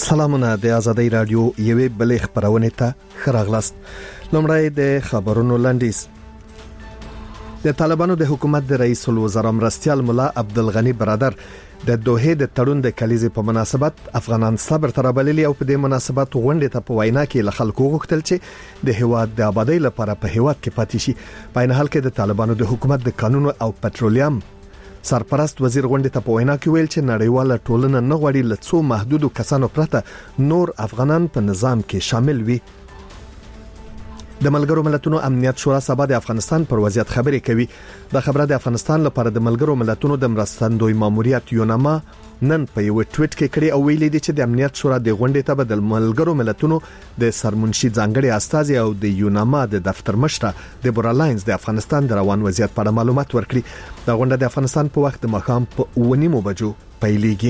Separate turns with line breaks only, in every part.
سلامونه د آزادۍ رادیو یوې بلې خبرونه ته خراغلاست. لومړی د خبرونو لنډیز. د طالبانو د حکومت د رئیس الوزرا مرستیال مولا عبدالغنی برادر د دوحې د تړون د کلیزې په مناسبت افغانان صبر ترابللی او په دې مناسبت غونډه ته په وینا کې له خلکو غوښتل چې د هیواد د آبادی لپاره په هیواد کې پاتې شي. په عین حال کې د طالبانو د حکومت د قانون او پټرولیم سرپرست وزیر غونډه ته په وینا کې ویل چې نړیواله ټولنه نه غواړي له څو محدودو کسانو پرته نور افغانان په نظام کې شامل وي. د ملګرو ملتونو امنیت شورا سبا د افغانستان پر وضعیت خبرې کوي. دا خبره د افغانستان لپاره د ملګرو ملتونو د مرستندوی ماموریت یوناما نن په یو ټویټ کې کړي او ویلي دي چې د امنیت شورا د غونډې ته د ملګرو ملتونو د سرمنشي ځانګړي استازي او د یوناما د دفتر مشره د بورالاینز د افغانستان د روان وضعیت په اړه معلومات ورکړي. دا غونډه د افغانستان په وخت د ماښام په 9:30 بجو پیلېږي.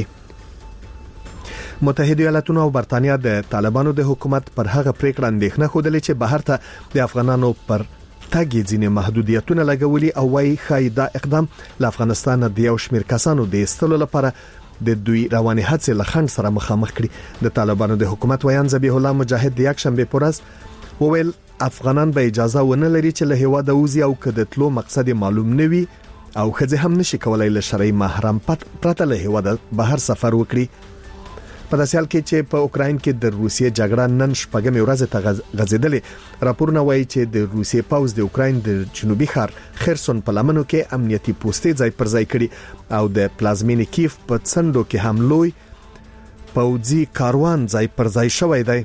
متحده ایالاتونو او برتانیا د طالبانو د حکومت پر هغه پریکړه اندېښنه خوده چې بهر ته د افغانانو پر تاګي ځینې محدودیتونه لګولي او وايي خای دا اقدام له افغانستان د یو شمېر کسانو د ایستلو لپاره د دوی رواني هڅې له خنډ سره مخامخ کړي. د طالبانو د حکومت ویان ذبیح الله مجاهد د یک شنبه پورز وویل افغانان به اجازه ونه لري چې له هیواده وځي او کده تلو مقصد معلوم نه وي او خځه هم نشي کولای له شرعي محرم پرته له هیواده بهر سفر وکړي. په داسې حال کې چې په اوکراین کې د روسیې جګړه نن شپږمې ورځ ته غځېدلې. راپورونه وایي چې د روسیې پوځ د اوکراین د جنوبي ښار خرسون په لمنو کې امنیتي پوستې ځای پر ځای کړي او د پلازمینې کیف په څنډو کې هم لوی پوځي کاروان ځای پر ځای شوی دی.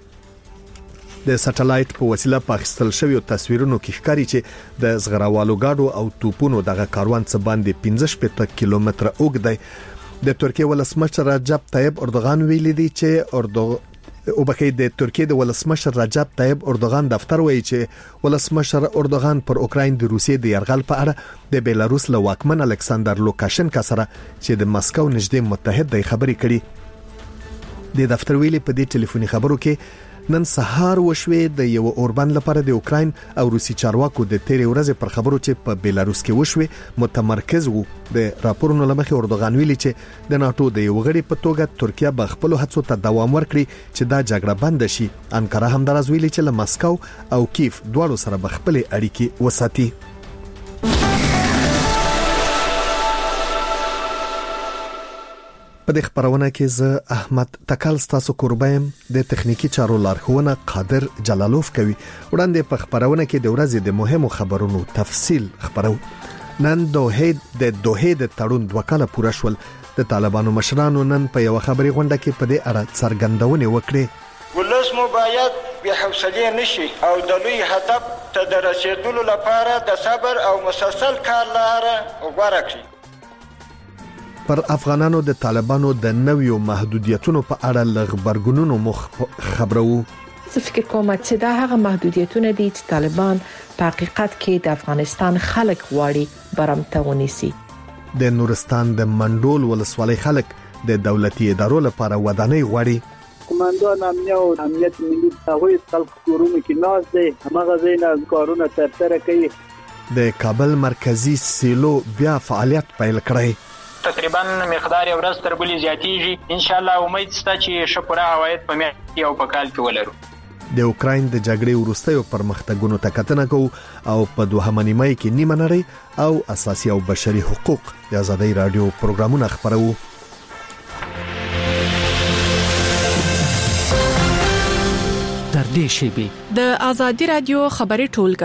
د سټلایټ په وسیله پاکستان شوی تصویرونو کې ښکاري چې د زغراوالو گاډو او توپونو دغه کاروان څخه باندې 15 کیلومتره اوږد دی. د ترکیه ولسمشر رجب طیب اردوغان ویلي دی چې د ترکیه د ولسمشر رجب طیب اردوغان دفتر وایي چې ولسمشر اردوغان پر اوکراین د روسیې د یرغل په اړه د بیلاروس له واکمن الکساندر لوکاشنکا سره چې د مسکو نږدې متحد دی خبرې کړي. د دفتر ویلي په دې ټلیفوني خبرو کې نن سهار وشوي د یو اوربند لپاره د اوکراین او روسي چارواکو د تیرې ورځې پر خبرو چې په بیلاروس کې وشوي متمرکز وو. د راپورونو لمخې اردوغان ویلي چې د ناتو د یو غړي په توګه ترکیه به خپل هڅو ته دوام ورکړي چې دا جګړه بند شي. انکره هم دراز ویلي چې له مسکو او کیف دواړو سره به خپل اړیکې وساتي. په دې خبرونه کې زه احمد تکل ستاسو قربایم د تخنیکی چارو لارښوونه قادر جلالوف کوي. وړاندې په خبرونه کې د ورځې د مهمو خبرونو تفصیل خبرو. نن دوحې د تړون 2 کاله پوره شول. د طالبانو مشرانو نن په یو خبري غونډه کې په دې اړه څرګندونه وکړه.
ولس مو باید به حوصله نشي او د لوی هدف ته د رسیدلو لپاره د صبر او مسلسل کار لاره غوړه کړئ.
پر افغانانو د طالبانو د نویو محدودیتونو په اړه لغبرګونونو مخ خبرو.
زه فکر کوم چې دا هغه محدودیتونه دي چې طالبان په حقیقت کې د افغانستان خلک غواړي برمته ونیسي.
د نورستان د منډول ولسوالۍ خلک د دولتي ادارو لپاره ودانۍ غواړي.
کمانډوان امنیت ملي هغوی خلک کورونه کې ناز دي همغه زینه کارونه ترسره کوي.
د کابل مرکزی سیلو بیا فعالیت پیل کړی.
تقریبا مقدار ورځ تر بلې زیاتیږي. ان شاء الله امید شته چې شپره عواید په میاشت او په کال کې ولرو.
د اوکراین د جګړې وروستیو پرمختګونو ته کتنه کوو او په دوهمه نیمه کې نیمه نړۍ او اساسي او بشري حقوق د آزادۍ رادیو پروګرامونه خبرو.
تر دې شی
د آزادۍ رادیو خبري ټولګه.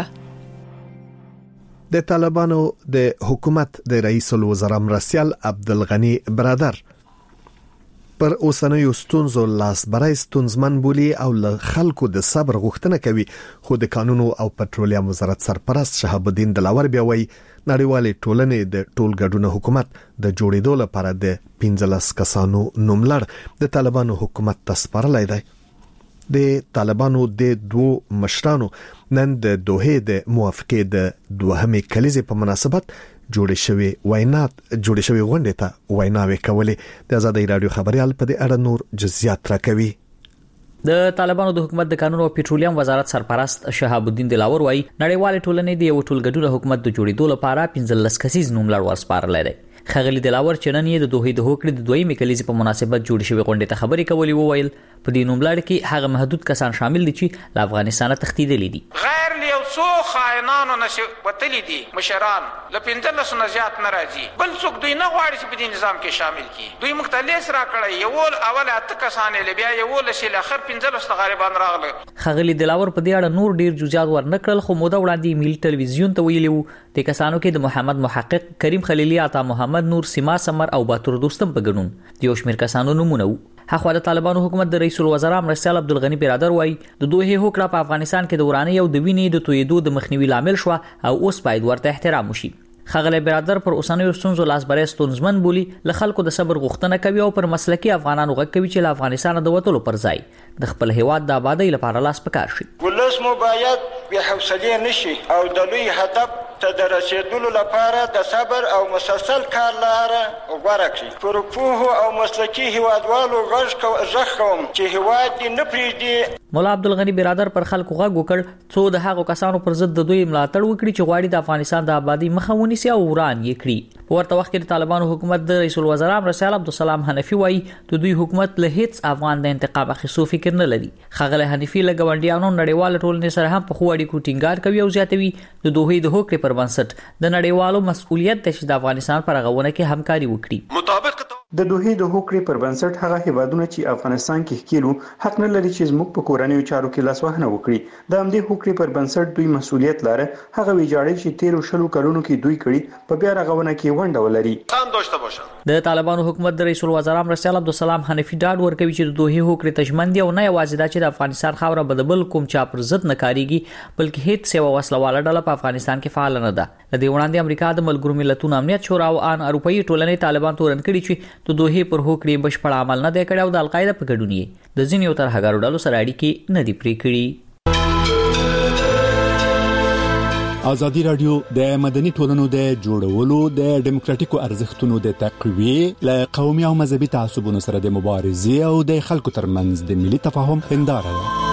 د طالبانو د حکومت د رئیس الوزرا مرستیال عبدالغنی برادر پر اوسنیو ستونزو لاس برای ستونزمن بولی او له خلکو د صبر غوښتنه کوي. خو د قانون او پټرولیم وزارت سرپرست شهاب الدین دلاور بیا وایي نړیوالې ټولنې د ټولګډون حکومت د جوړېدو لپاره د 15 کسانو نوملړ د طالبانو حکومت ته سپارلی دی. د طالبانو د 2 مشرانو نن د دوحې د موافقې د دوهمې کلیزې په مناسبت جوړې شوی غونډه ته ویناوې کولې. د آزادۍ رادیو خبريال په دې اړه نور جزئیات راکوي.
د طالبانو د حکومت د قانون او پټرولیم وزارت سرپرست شهاب الدین دلاور وايي نړیوال ټولنې د یو ټولګډون حکومت د جوړېدو لپاره 15 کسیز نوملړ ورسپارل دی. خغلی دلاور چنن یې د دوه د هوکړې د دویمې کلیزې په مناسبت جوړ شوی غونډې ته خبرې کولې وویل په دې نوملړ کې هغه محدود کسان شامل دي چې له افغانستان تښتېدلي دي.
غیر له څو خائنانو نشي وتلی دي مشران ل 15 نه زیات نه راځي بل څوک دوی نه غواړي چې په دې نظام کې شامل کی. دوی مختلف را کړی یو اول اته کسان له بیا یو لشل اخر 15 غریبان راغله.
خغلی دلاور په دې اړه نور ډیر جزئیات ورنکړل خو موده وړاندې ملي ټلویزیون ته ویلي وو د کسانو کې د محمد محقق کریم خلیلی عطا محمد نور سیما سمر او باتور دوستم په ګډون د یو شمېر کسانو نمونه وو. هغه د طالبانو حکومت د رئیس الوزرا مرسل عبدالغنی برادر وای د دوه هوکړه په افغانستان کې د ورانه یو د وینې د تویدو د مخنیوي لامل شو او اوس باید ورته احترام وشي. خغلی برادر پر اوسنیو ستونزو لاس برې ستونزمن بولی له خلکو د صبر غوښتنه کوي او پر مسلکي افغانانو غږ کوي چې له افغانستان د وټولو پر ځای د خپل هیواد د آبادی لپاره لاس پکار شي.
ولس مو باید بې حوصلې نشي او د لوی هدف ته د رسیدلو لپاره د صبر او مسلسل کار لاره غوره کړي. پر پوهو او مسلکي هیوادوالو غږ کوم چې هیواد دې نه پرېږدي.
مولا عبدالغنی برادر پر خلکو غږ وکړ څو د هغو کسانو پر ضد د دوی ملاتړ وکړي چې غواړي د افغانستان د آبادی مخه ونیسي او وران یې کړي. په ورته وخت کې د طالبانو حکومت د رئیس الوزرا مرسل عبدالسلام حنفي وایي د دوی حکومت له هیڅ افغان د انتقام اخیستو فکر نه لري. خغلی حنفي له ګاونډیانو نړیوال ټولنې سره هم په خو اړیکو ټینګار کوي او زیاتوي د دوه د هوکړې پر بنسټ د نړیوالو مسؤلیت د چې د افغانستان پر غوونه کې همکاري وکړي.
مطابق د دوه د هوکړې پر بنسټ هغه هیوادونه چې افغانستان کې ښکیلو حق نه لري چې زموږ په کورنیو چارو کې لاسوهنه وکړي. د همدې هوکړې پر بنسټ دوی مسؤلیت لري هغه ویجاړي چې 13 کلونو کې دوی کړي په بیا رغونه کې ونډه ولري.
د طالبانو حکومت د رئیس الوزرا مرسل عبدالسلام حنفي ډاډ ورکوي چې د دوه هوکړې تجمن دي او نه یوازې دا چې د افغانستان خاوره بدبل کوم چا پر ضد نه کاریږي بلکې هیڅ سیوا وسلواله ډله په افغانستان کې فعال نه ده. د دې وړاندې امریکا د ملګرو ملتونو امنیت شورا او ان اروپאי ټولنې طالبان تورن کړي چې د دوه پر هوکړې بشپړ عمل نه دی کړی او د القاعده په ګډون یې د ځینو ترهګرو ډلو سره اړیکې نه دي پرې کړې.
ازادي رادیو د مدني ټولنو د جوړولو د ډیموکراتیکو ارزښتونو د تقویه له قومي او مذهبي تعصبونو سره د مبارزې او د خلکو ترمنځ د ملي تفاهم هنداره ده.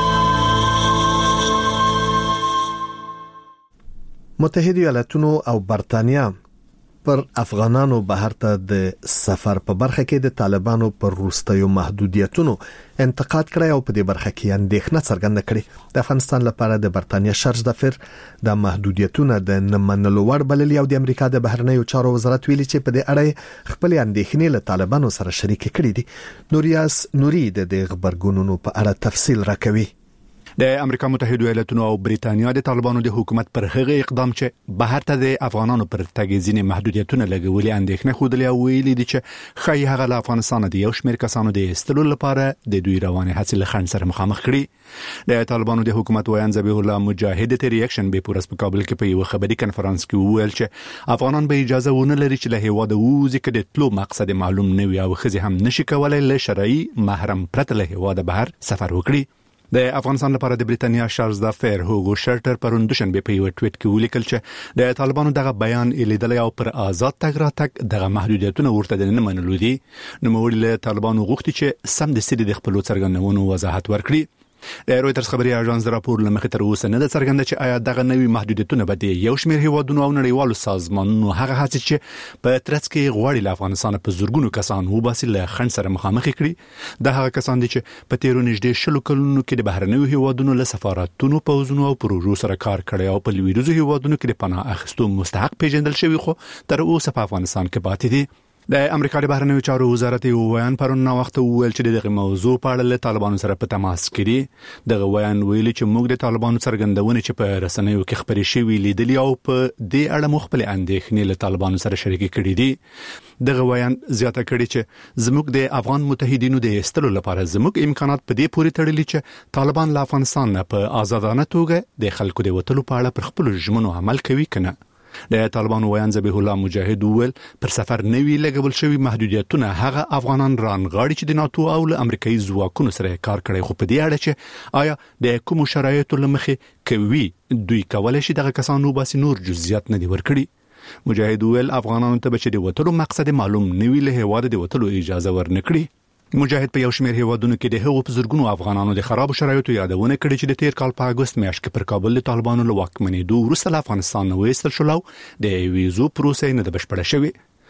متحده ایالاتونو او برتانیا پر افغانانو بهر ته د سفر په برخه کې د طالبانو پر وروستیو محدودیتونو انتقاد کړی او په دې برخه کې اندېښنه څرګنده کړې. د افغانستان لپاره د برتانیا شرج دفر د محدودیتونو د نمنلو وړ بللي او د امریکا د بهرنیو چارو وزارت ویلي چې په دې اړه خپل اندېښنې له طالبانو سره شریک کړي دي. نوریاس نوري د خبرګونونو په اړه تفصیل راکوي.
د امریکا متحده ایالاتونو او بریتانیا د طالبانو د حکومت پر هغه اقدام چې بهر ته د افغانانو پر تګ محدودیتونه لګولي اندېښنه خوده او ویلي دي چې خای هغه له افغانستان د یو شمېر کسانو د استلو لپاره د دوی روانه هڅې له خنډ سره مخامخ کړي. د طالبانو د حکومت ویان ذبیح الله مجاهد ته ریاکشن به پورس په کابل کې په یو خبري کنفرانس کې وویل چې افغانان به اجازه ونه لري چې له هیواد ووځي کله تلو مقصد معلوم نه وي او خزي هم نشي کولای له شرعي محرم پرته له هیواد بهر سفر وکړي. د افغانستان لپاره د بریتانیا شارلز دافر هوګو شرټر پرون دوشنبه په یو ټویټ کې ولیکل چې د طالبانو دغه بیان لیدل او پر آزاد تګ راتګ دغه محدودیتونه ورته نه منلو دي. نو موږ له طالبانو غوښتي چې سم د سړي د خپل څرګندونو وضاحت ورکړي. د رويټرز خبري اژانس راپور لمخې تر اوسه نه د څرګنده چې آیا دغه نوي محدودیتونه به د یو شمېر هیوادونو او نړیوالو سازمانونو هغه هڅې چې په ترڅ کې غواړي له افغانستان په زورګونو کسان وباسي له خنډ سره مخامخ کړي. د هغه کسان دي چې په تیرو نږدې 10 کلونو کې د بهرنیو هیوادونو له سفارتونو پوزونو او پروژو سره کار کړی او په لویدیځو هیوادونو کې د پناه اخیستو مستحق پیژندل شوی خو تر اوسه په افغانستان کې پاتې دي. د امریکا د بهرنیو چارو وزارت یو ویان پرون نو وخت ویل چې دغه موضوع په اړه له طالبانو سره په تماس کې دي. دغه ویان ویلي چې موږ د طالبانو څرګندونه چې په رسنیو کې خبرې شوې لیدلې او په دې اړه مخبل اندېښنې له طالبانو سره شریک کړي دي. دغه ویان زیاته کړي چې زموږ د افغان متحدینو د استلو لپاره زموږ امکانات په دې پورې تړلي چې طالبان له افغانستان نه په آزادانه توګه د خلکو د وټلو په اړه پر خپل ژمنو عمل کوي کنه. د طالبانو ویان ذبیح الله مجاهد ویل پر سفر نوی لګول شوی محدودیتونه هغه افغانان رانغاړي چې د ناتو او له امریکایي ځواکونو سره کار کړي خو په دې اړه چې آیا د کوم شرایطو لمخې کوي دوی کولای شي دغه کسانو باسي نور جزئیات نه دی ورکړي. مجاهد ویل افغانانو ته به د وټلو مقصد معلوم نوی له هواده د وټلو اجازه ورنکړي. مجاهد په یو شمېر هیوادونو کې د هغو په زورګونو افغانانو د خراب شرایطو یادونه کړې چې د تیر کال په اگست میاشت کې پر کابل د طالبانو له واکمنېدو وروسته له افغانستان نه وایستل شول او د ویزو پروسې نه د بشپړه شوې.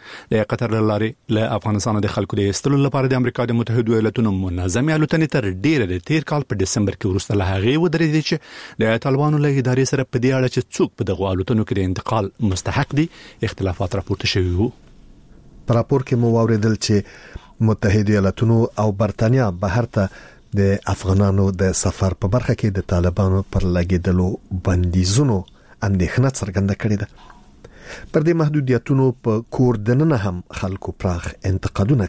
د قطر لارې له افغانستان د خلکو د استلو لپاره د امریکا د متحده ایالاتونو منظمې الوتنې تر ډیره د تیر کال په دسمبر کې وروسته له هغې ودرېدې چې د طالبانو له ادارې سره په دې اړه چې څوک په دغه الوتنو کې د انتقال مستحق دي اختلافات راپورته شوي وو.
په راپور کې مو واوریدل چې متحده ایالاتونو او برتانیا بهر ته د افغانانو د سفر په برخه کې د طالبانو پر لګیدلو بندیزونو اندېښنه څرګنده کړې ده. پر دې محدودیتونو په کور دننه هم خلکو پراخ انتقادونه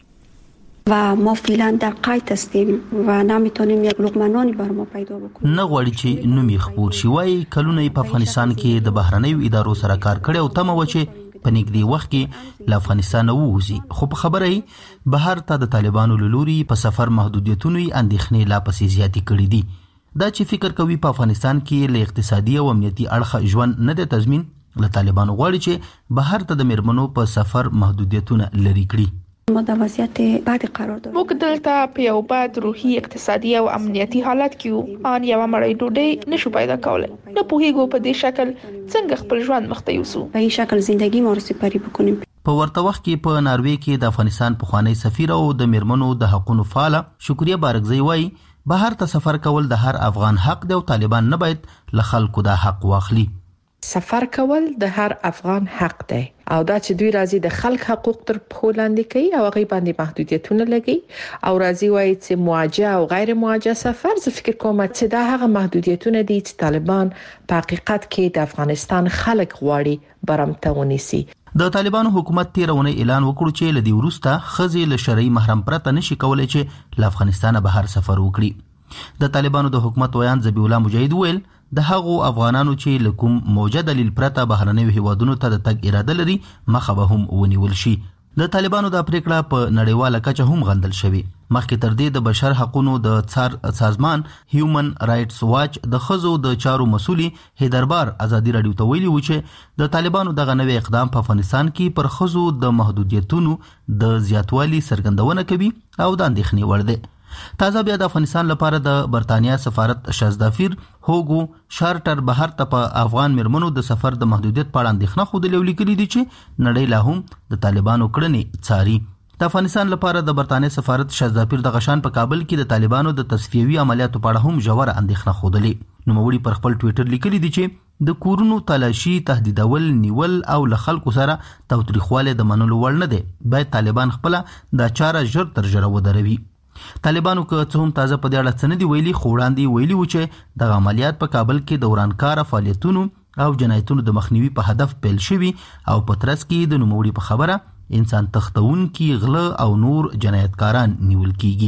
کړي
و ما فعلا در قید هستیم و نمیتونیم یک لقمه نانی بر ما پیدا بکنیم.
نه غواړي چې نومي خبر شي وای کلونه په افغانستان کې د بهرنیو ادارو سره کار کړي او تمه و چې په نږدې وخت کې له افغانستان ووځي، خو په خبره بهر ته د طالبانو لوري په سفر محدودیتونو اندېښنې لا پسې زیاتې کړې دي. دا چې فکر کوي په افغانستان کې له اقتصادي او امنیتي اړخ ژوند نه د تضمین، له طالبانو غواړي چې بهر ته د میرمنو په سفر محدودیتونه لري کړي.
ما د وضعیت بعد قرار داریم.
موږ دلته په یو بد روحي، اقتصادي او امنیتي حالت کې یو. ان یو مړی ډوډۍ نشو پیدا کولای. نه پوهیږو په دې شکل څنګه خپل ژوند مخته یوسو.
په این شکل زندگی ما رو سپری بکنیم.
په ورته وخت کې په ناروې کې د افغانستان پخوانی سفیر او د میرمنو د حقوقو فعال شکریه بارکزی وایي بهر ته سفر کول د هر افغان حق دی او طالبان نه باید له خلکو د حق واخلي.
سفر کول د هر افغان حق دی او دا چې دوی راځي د خلک حقوق تر پښو لاندې کوي او هغه باندې محدودیتونه لګي او راځي وایي چې موجه او غیر موجه سفر، زه فکر کوم چې دا هغه محدودیتونه دي چې طالبان په حقیقت کې د افغانستان خلک غواړي برمته ونیسي.
د طالبانو حکومت تیرونه اعلان وکړ چې لدی وروسته خزي له شرعي محرم پرته نشي کولای چې له افغانستان بهر سفر وکړي. د طالبانو د حکومت ویان ذبیح الله مجاهد ویل د هغو افغانانو چې لکوم موجه دلیل پرته بهرنیو هیوادونو ته د تګ اراده لري مخه به هم ونیول شي. د طالبانو د پریکړه په نړیواله کچه هم غندل شوی. مخکې تر دې د بشر حقوقو د څار سازمان هیومن رائټس واچ د خزو د چارو مسؤلی هیدربار ازادي رادیو ته ویلي و چې د طالبانو دغه نوې اقدام په افغانستان کې پر خزو د محدودیتونو د زیاتوالي څرګندونه کوي او د اندېښنې وړ دی. تازه بیا د افغانستان لپاره د برتانیا سفارت شازدافیر هوګو شارټر بهر ته په افغان میرمنو د سفر د محدودیت په اړه اندېښنه خوده لیکلي دي چې نړۍ لا هم د طالبانو کړنې څاري. د افغانستان لپاره د برتانیا سفارت شازدافیر د غشان په کابل کې د طالبانو د تصفیوي عملیاتو په اړه هم ژوره اندېښنه خوده. نوموړي پر خپل ټویټر لیکلي دي چې د کورونو تلاشي، تهدیدول، نیول او له خلکو سره تاوتریخواله د منلو وړ نه دي. باید طالبان خپل د چاره ژر تر ژره ودروي. طالبانو که څه هم تازه په دې اړه څه نه دي ویلي، خو وړاندې ویلي و چې د عملیات په کابل کې د ورانکاره فعالیتونو او جنایتونو د مخنیوي په هدف پیل شوي او په ترڅ کې د نوموړي په خبره انسان تختونکي، غله او نور جنایتکاران نیول کیږي.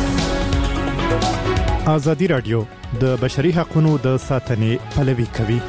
ازادي رادیو د بشري حقوقو د ساتنې پلوي کوي.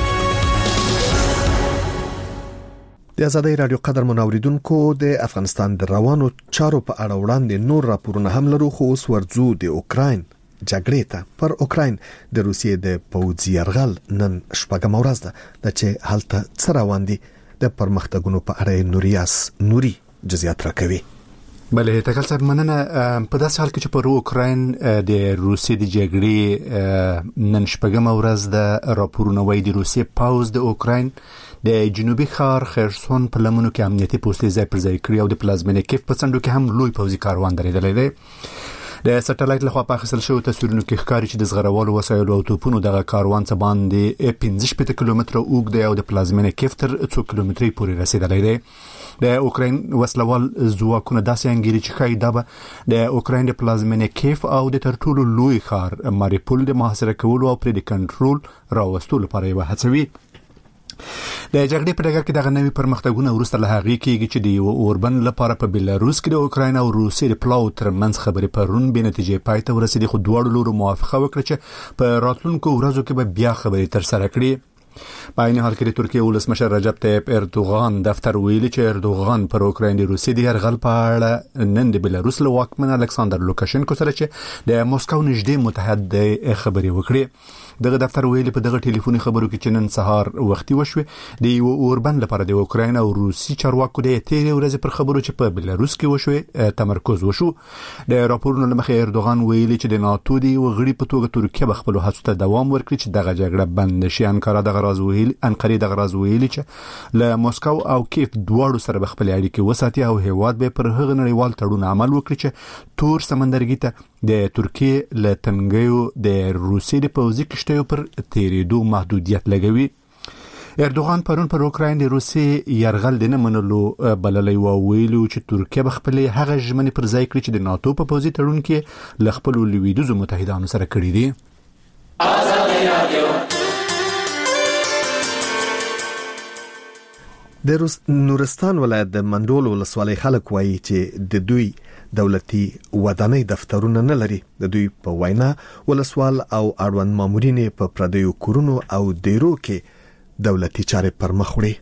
د ازادي رادیو قدر منوریدونکو د افغانستان د روانو چارو په اړه وړاندې نور راپورونه هم لرو، خو اوس ورځو د اوکراین جګړې ته. پر اوکراین د روسیې د پوځي یرغل نن شپږم ورځ ده چې هلته څه روان دي. د پرمختګونو په اړه نوریاس نوري جزئیات راکوي.
بله تکل صاحب مننه. په داسې حال کې چې پر اوکراین د روسیې د جګړې نن شپږم ورځ ده، راپورونه وايي د روسیې پوځ د اوکراین د جنوبي ښار خرسون په لمنو کې امنیتي پوستې ځای پر ځای کړی او د پلازمینې کیف په څنډو کې هم لوی پوځي کاروان درېدلی دی. د سټلایټ لخوا په اخیستل شویو تصویرونو کې ښکاري چې د زغرولو وسایلو او توپونو دغه کاروان څه باندې 15 کیلومتره اوږد دی او د پلازمینې کیف تر 2 کیلومترۍ پورې رسیدلی دی. د اوکراین وسلوال ځواکونه داسې انګیري چې ښایي دا به د اوکراین د پلازمینې کیف او د تر ټولو لوی ښار ماریپول د محاصره کولو او پرې د کنټرول راوستلو لپاره یوه هڅه وي. د جګړې په ډګر کې دغه نوي پرمختګونه وروسته له هغې کېږي چې د یو اوربند لپاره په بلاروس کې د اوکراین او روسیې د پلاو ترمنځ خبرې پرون بې نتیجې پای ته ورسېدې، خو دواړو لورو موافقه وکړه چې په راتلونکو ورځو کې به بیا خبرې ترسره کړي. په عین حال کې د ترکیې ولسمشر رجب طیب اردوغان دفتر ویلي چې اردوغان پر اوکراین د روسیې د یرغل په اړه نن د بلاروس له واکمن الکساندر لوکاشنکو سره چې د موسکو نږدې متحد دی خبرې وکړي. دغه دفتر ویلي په دغه ټلیفوني خبرو کې چې نن سهار وختي وشوه د یو اوربند لپاره د اوکراین او روسي چارواکو د تیرې ورځې پر خبرو چې په بلاروس کې وشوه تمرکز وشو. د راپورونو لمخې اردوغان ویلي چې د ناتو دی وغړي په توګه ترکیه بخپل هڅو ته دوام ورکړي چې دغه جګړه بند شي. انقره دغه راز ویلي چې له موسکو او کیف دواړو سره بخپل اړیکې وساتي او هیواد به پر هغه نړیوال تړون عمل وکړي چې تور سمندرګي ته د ترکیه له تنګیو د روسي د پوځي کشتیو پر تیریدو محدودیت لګوي. اردوغان پرون پر اوکراین د روسي يرغل د نه منلو بللې و ویلو چې ترکیه بخپل هغه ژمنې پر ځای کړي چې د ناتو په پوځي تړون کې له خپل لویدیځو متحدانو سره کړي دي.
د نورستان ولایت د منډول ولسوالۍ خلک وایي چې د دوی دولتي ودانۍ دفترونه نه لري. د دوی په وینا ولسوال او اړوند مامورین په پردیو کورونو او دیرو کې دولتي چارې پر مخ وړي.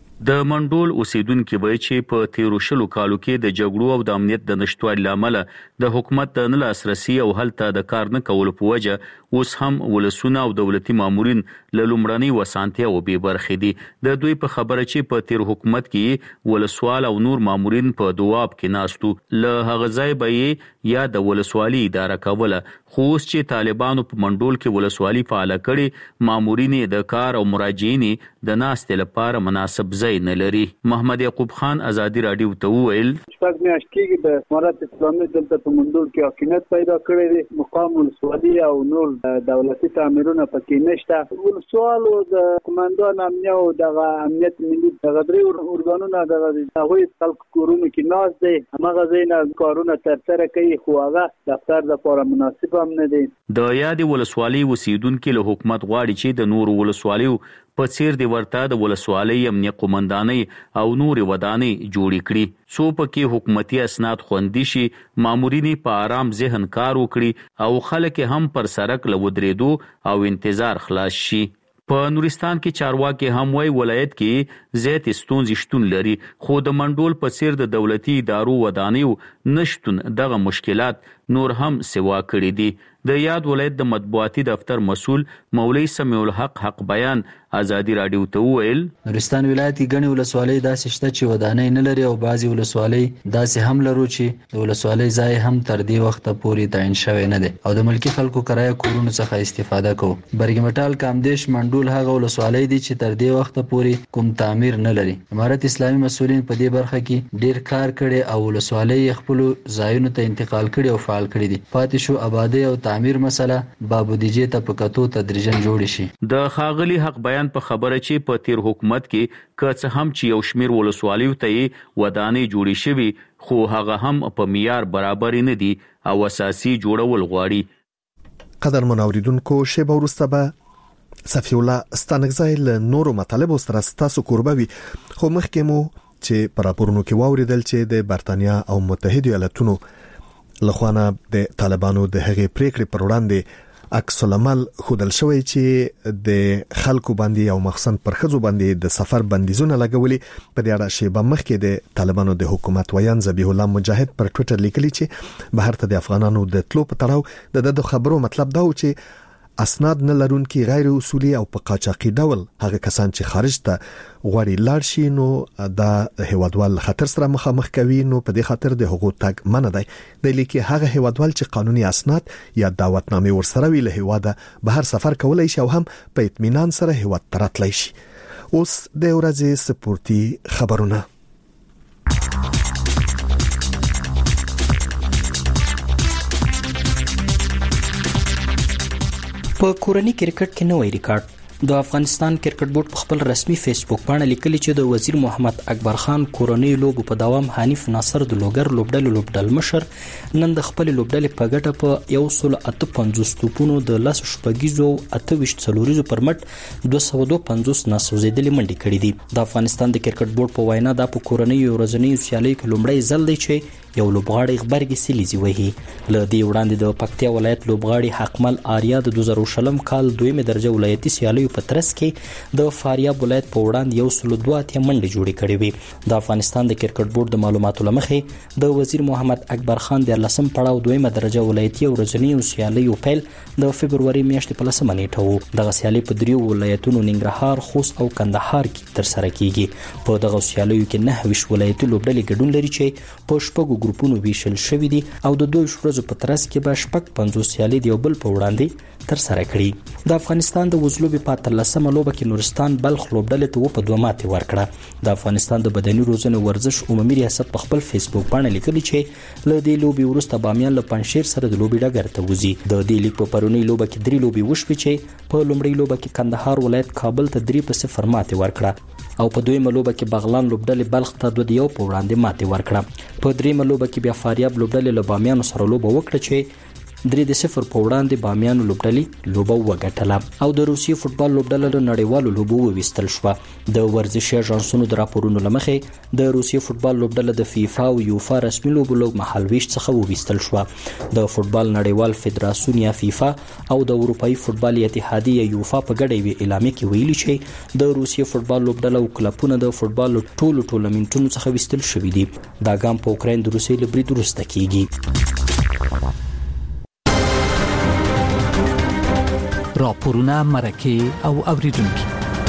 د منډول اوسیدونکو وایي چې په 13 کالو کې د جګړو او د امنیت د نشټوالي لامل د حکومت د نه لاسرسي او هلته د کار نه کولو په وجه اوس هم ولسونه او دولتي مامورین له لومړنۍ وسانتیا او به برخې دي. د دوی په خبره چې په تیر حکومت کې ولسوال او نور مامورین په دواب کې ناستو له هغه ځای به یا د ولسوالي اداره کوله، خو اوس چې طالبانو په منډول کې ولسوالي فعال کړي مامورین د کار او مراجعین د ناستې لپاره مناسب ځای نه لري. محمد یعقوب خان ازادي رادیو ته وویل
شپږ میاشتې کې د امارات اسلامي دلته په منډول کې حاکمیت پیدا کړی دی. مقام ولسوالي او نور دولتي تعمیرونه پکې نشته. ولسوال او د کمانډان امنیت او د امنیت ملي د غدري اورګانونو د هغوی خلک کورونو کې ناز دي، هغه ځایونه کارونه ترسره کوي، خو هغه دفتر لپاره مناسب هم نه دي.
د یاد ولسوالي وسیدونکو له حکومت غواړي چې د نور ولسوالیو په څیر دی ورته د ولسوالۍ امنیت قومندانۍ او نور ودانۍ جوړې کړي څو پکې حکومتي اسناد خوندي شي، مامورین په آرام ذهن کار وکړي او خلک هم پر سړک له ودرېدو او انتظار خلاص شي. په نورستان کې چارواکي هم وای ولایت کې زیات ستونزې شتون لري، خو د منډول په څیر د دولتي ادارو ودانیو نشټون دغه مشکلات نور هم سوا کړی دي. د یاد ولایت د مطبوعاتي دفتر مسؤل مولوی سمیع الحق حق بیان ازادي رادیو ته ویل
نورستان ولایت کې غني ولسوالۍ داسې شته چې ودانۍ نه لري او بعضي ولسوالۍ داسې هم لرو چې د ولسوالۍ ځای هم تر دې وخت پورې تعین شوی نه دی او د ملکی خلکو کرایه کورونو څخه استفاده کوي. برګمټال کامدیش منډول هغه ولسوالۍ دي چې تر دې وخت پورې کوم تعمیر نه لري. امارت اسلامي مسؤلین په دې برخه کې ډیر کار کړي او ولسوالۍ خپل ځایونو ته انتقال کړي او فعال کړي دي. پاتې شو آبادی او تعمیر مسله بابودیجه ته په کتو تدریجا جوړ شي.
د خاغلی حق بیان په خبره چې په تیر حکومت کې که هم چې یو شمیر ولسوالیو ته ودانۍ جوړې شوي خو هغه هم په معیار برابر نه دي او اساسي جوړول غواړي.
قدر منوریدونکو شیبه ورسته به صفی الله ستانګزای له نورو مطالبو سره ستاسو قربوي، خو مخکې مو چې پر راپورونو کې واوریدل چې د برتانیا او متحده ایالاتونو لخوانه د طالبانو د هغې پریکړې پر وړاندې عکس العمل خودل شوی چې د خلکو باندې او مخصوصا پر خځو باندې د سفر بندیزونه لګولي. په دې اړه شیبه مخکې د طالبانو د حکومت ویان ذبیح الله مجاهد پر ټوئیټر لیکلي چې بهر ته د افغانانو د تلو په تړاو د خبرو مطلب دا و چې اسناد نه لرونکي غیر اصولي او په قاچاقي ډول هغه کسان چې خارج ته غواړي لاړ شي نو د هیوادوال خطر سره مخامخ کوي، نو په دې خاطر د حقوق تګ منع دی. د لیکي هغه هیوادوال چې قانوني اسناد یا دعوتنامې ورسره وي له هیواده بهر سفر کولای شي او هم په اطمینان سره هیواد ته راتلی شي. اوس د ورځې سپورتي خبرونه.
په کورنی کرکټ کې نوې ریکارډ. د افغانستان کرکټ بورډ په خپل رسمي فیسبوک باندې لیکلي چې د وزیر محمد اکبر خان کورنۍ لوبو په دوام حنیف ناصر د لوګر لوبډل مشر نن د خپل لوبډلې په ګټه په 158 توپونو د لاس شپږیزو 28 څلوریزو پر مټ 252 ناسوزیدلې منډې کړې دي. د افغانستان د کرکټ بورډ په وینا دا په کورنۍ ورځنۍ سیالۍ کې لومړی ځل دی چې یو لوبغاړی غبرګي سلیزي وهي. له دې وړاندې د پکتیا ولایت لوبغاړي حکمل آریا د 2000 کال 2 درجه ولایتي سیالیو په ترڅ کې د فاریاب ولایت په وړاندې 102 منډې جوړې کړې وي. د افغانستان د کرکټ بورډ د معلوماتو لمخې د وزیر محمد اکبر خان د 14 پړاو 2 درجه ولایتي ورځنی سیالیو پیل د فبرवरी میاشتې په 10 نیټه وو. دغه سیالي په 3 ولایتونو ننګرهار، خوست او کندهار کې تر سره کیږي. په دغه سیالیو کې 9 ولایتي لوبډلې ګډون لري چې په شپږو ګروپونو ویشل شوي دي او د 2 ورځو په ترڅ کې به شپږ 50 سیالي دی بل په وړاندې تر سره کړي. د افغانستان د وزلوبې په 13مه لوبه کې نورستان بلخ لوبډلې ته په 2 ماتې ورکړه. د افغانستان د بدني روزنې ورزش عمومي ریاست په خپل فیسبوک باندې لیکلي چې له دې لوبې وروسته بامیان له پنځشیر سره د لوبې ډګر ته وځي. د دې لیګ په پرونی لوبه کې 3 لوبې وشوې چې په لومړۍ لوبه کې کندهار ولایت کابل ته 3-0 ماتې ورکړه او په دویمه لوبه کې بغلان لوبډلې بلخ ته 2-1 په وړاندې ماتې ورکړه. په دریمه لوبه کې بیا فاریاب لوبډلې له بامیانو سره لوبه وکړه چې 3-0 په وړاندې بامیانو لوبډلې لوبه وګټله او د روسیې فوتبال لوبډله له نړیوالو لوبو وویستل شوه. د ورزشي اژانسونو د راپورونو له مخې د روسیې فوتبال لوبډله د فیفا او یوفا رسمي لوبو له مهالویش څخه وویستل شوه. د فوتبال نړیوال فدراسیون یا فیفا او د اروپایي فوتبال اتحادیه یوفا په ګډه یوه اعلامیه کې ویلي چې د روسیې فوتبال لوبډله او کلبونه د فوتبال ټولو ټورنمنټونو څخه ویستل شوي دي. دا ګام په اوکراین د روسیې له برید وروسته کیږي.
راپورونه، مرکې او اوریدونکي.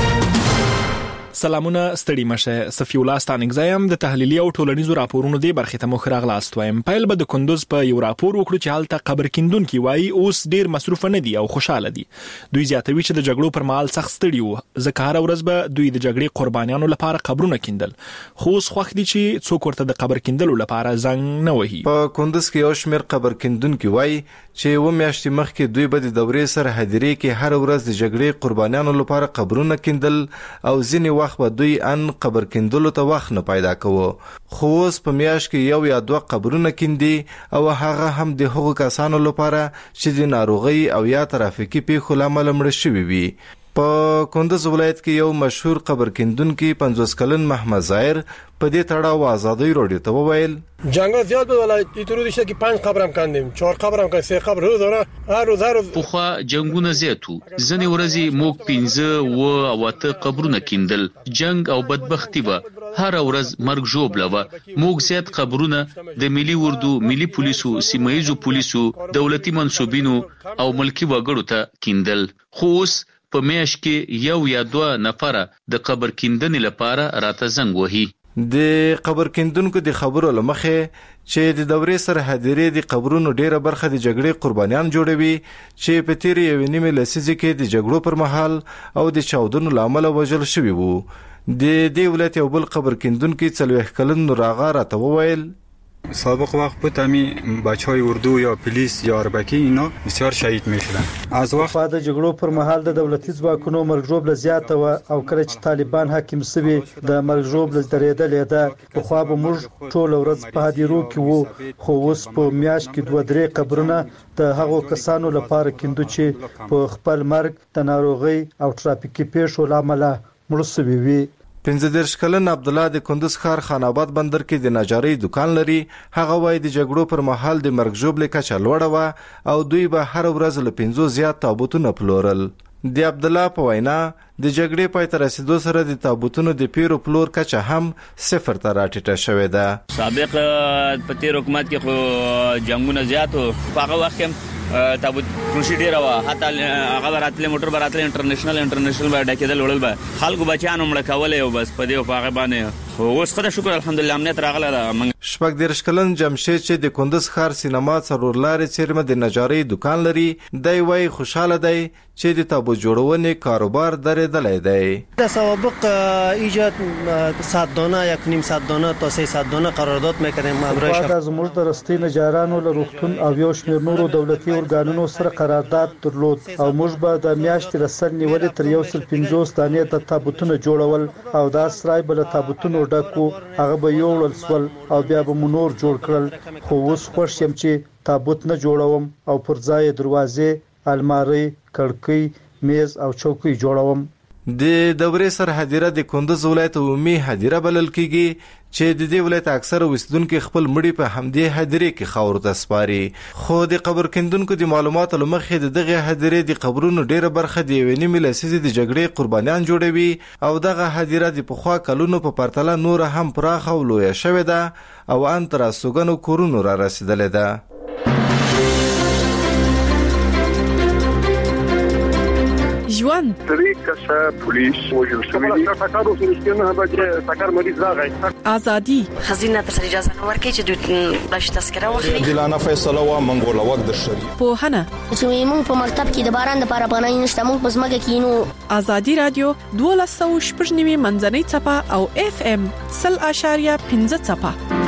سلامونه، ستړي مشه. صفی الله ستانګزایم د تحلیلي او ټولنیزو راپورونو دی برخه ته مخ راغلاست وایم. پیل به د کندوز په یو راپور وکړو چې حالت قبر کیندونکو وایي اوس ډیر مصروف نه دي او خوشاله دي. دوی زیاتوي چې د جګړو پر مهال سخت ستړي وو ځکه هر ورځ به دوی د جګړې قربانیانو لپاره قبرونه کیندل. خو اوس خوښ دي چې څوک ورته د قبر کیندلو لپاره زنګ نه وهي.
په کندوز کې یو شمېر قبر کیندونکو وایي چې و میاشتې مخکې دوی به د دورې سره هدیرې کې هر ورځ د جګړې قربانیانو لپاره قبرونه کیندل او ځینې وخت به دوی ان قبر کیندلو ته وخت نه پیدا کوو. خو اوس په میاشت کې 1 یا 2 قبرونه کیندي او هغه هم د هغو کسانو لپاره چې د ناروغي او یا ترافیکي پیښو لامل مړ شوي وي. په کندوز ولایت کې یو مشهور قبر کیندونکي 50 کلن محمد ظاهر په دې تړاو آزادۍ رادیو ته وویل
جنگل زیاد بود ولایت ایترو دیشته که 5 قبرم کندیم 4 قبرم کندیم 3 قبر رو داره هر روز
پوخا جنگونه زیاتو ځنې ورځې موږ 15 او 8 قبرونه کیندل. جنگ او بدبختی و هر ورځ مرګ جوړ لوه. موږ زیات قبرونه د ملي اردو، ملي پولیسو، سیمایي پولیسو، دولتي منسوبینو او ملکی وګړو ته کیندل. خو اوس په میاشت کې 1 یا 2 نفره د قبر کیندنې لپاره راته زنګ وهي.
د قبر کیندونکو د خبرو لمخه چې د دورې سره هدیرې د قبرونو ډیره برخه د جګړې قربانیان جوړوي چې په تیر یو نیمه لسیزه کې د جګړو پر مهال او د چاودنو لامل وژل شوی وو. د دې ولایت یو بل قبر کیندونکو 40 کلن نوراغا راته وویل
سابق وقت بود همین بچهای اردو یا پلیس یا اربکی اینا بسیار شهید میشدن. از وقت
د جګړو پر مهال د دولتي ځواکونو مرګ ژوبله زیاته و او کله چې طالبان حاکم شوي د مرګ ژوبله درېدلې ده. په خو به موږ ټول ورځ په هدیرو کې وو خو اوس په میاشت کې 2-3 قبرونه د هغو کسانو لپاره کیندو چې په خپل مرګ د ناروغي او ترافیکي پیښو لامل مړ شوي وي.
15 کلن عبد الله د کندوز ښار خان آباد بندر کې د نجاري دکان لري. هغه وایي د جګړو پر مهال د مرګ ژوبلې کچه لوړه و او دوی به هر ورځ له 50 زیات تابوتونه پلورل. د عبد الله په وینا د جګړې پای ته رسیدو سره د تابوتونو د پیرو پلور کچه هم 0 ته راټیټه شوې ده.
سابق په تیر حکومت کې خو جنگونه زیات او هغه وخت هم تابوت پروسیډر وا حتی هغه راتله موټر براتله انټرنیشنل باندې کېدل وړل به خلکو بچانو مړ کولې او بس په دې په هغه باندې اوس خدای شکر الحمدلله امنیت راغله ده.
شپږ 13 کلن جمشید چې د کندوز ښار سینما څلور لارې څیرمه د نجاري دکان لري دی وای خوشاله دی چې د تابوت جوړونې کاروبار درېدلې دی.
در سوابق ایجاد 100 دانه 1.5 دانه تا 300 دانه قرارداد میکنیم.
بعد از زموږ د رستي نجارانو له روغتون او یو شمېر نورو دولتي ارګانونو سره قرارداد درلود او موږ به د میاشتې رسل نیولې تر 150 دانې د تابوتونو جوړول او دا سرای بل تابوتونو ډکو هغه به یو ولسول او بیا به مونور جوړ کړل. خو اوس خوښ یم چې تابوت نه جوړوم او پر ځای دروازې، الماری، کړکۍ، میز او چوکۍ جوړوم.
د دورې سر هدیره د کندوز ولایت عمومي هدیره بلل کیږي چې د دې ولایت اکثره اوسیدونکو خپل مړي په همدې هدیرې کې خاورو ته سپاري. خو د قبر کیندونکو د معلوماتو له مخې دغه هدیرې د قبرونو ډیره برخه د 1.5 لسیزې د جګړې قربانیان جوړوي او دغه هدیره د پخوا کلونو په پرتله نور هم پراخه او لویه شوې ده او ان تر استوګنو کورونو را رسیدلې ده.
ژوند
طریقه پولیس وجل شوی دی تاکارو سرشتنه به تاکار مریض راغی
ازادي
خزینه تر اجازه نه ورکړي چې دوی بلش تذکره واخلي
دلانه فیصله وا منګول وخت د شری
په هنه
چې موږ په مکتب کې د باران د لپاره بنای نشته موږ په ځمکه کې نو
ازادي رادیو 12.9 منځنۍ چپه او FM 0.15 چپه.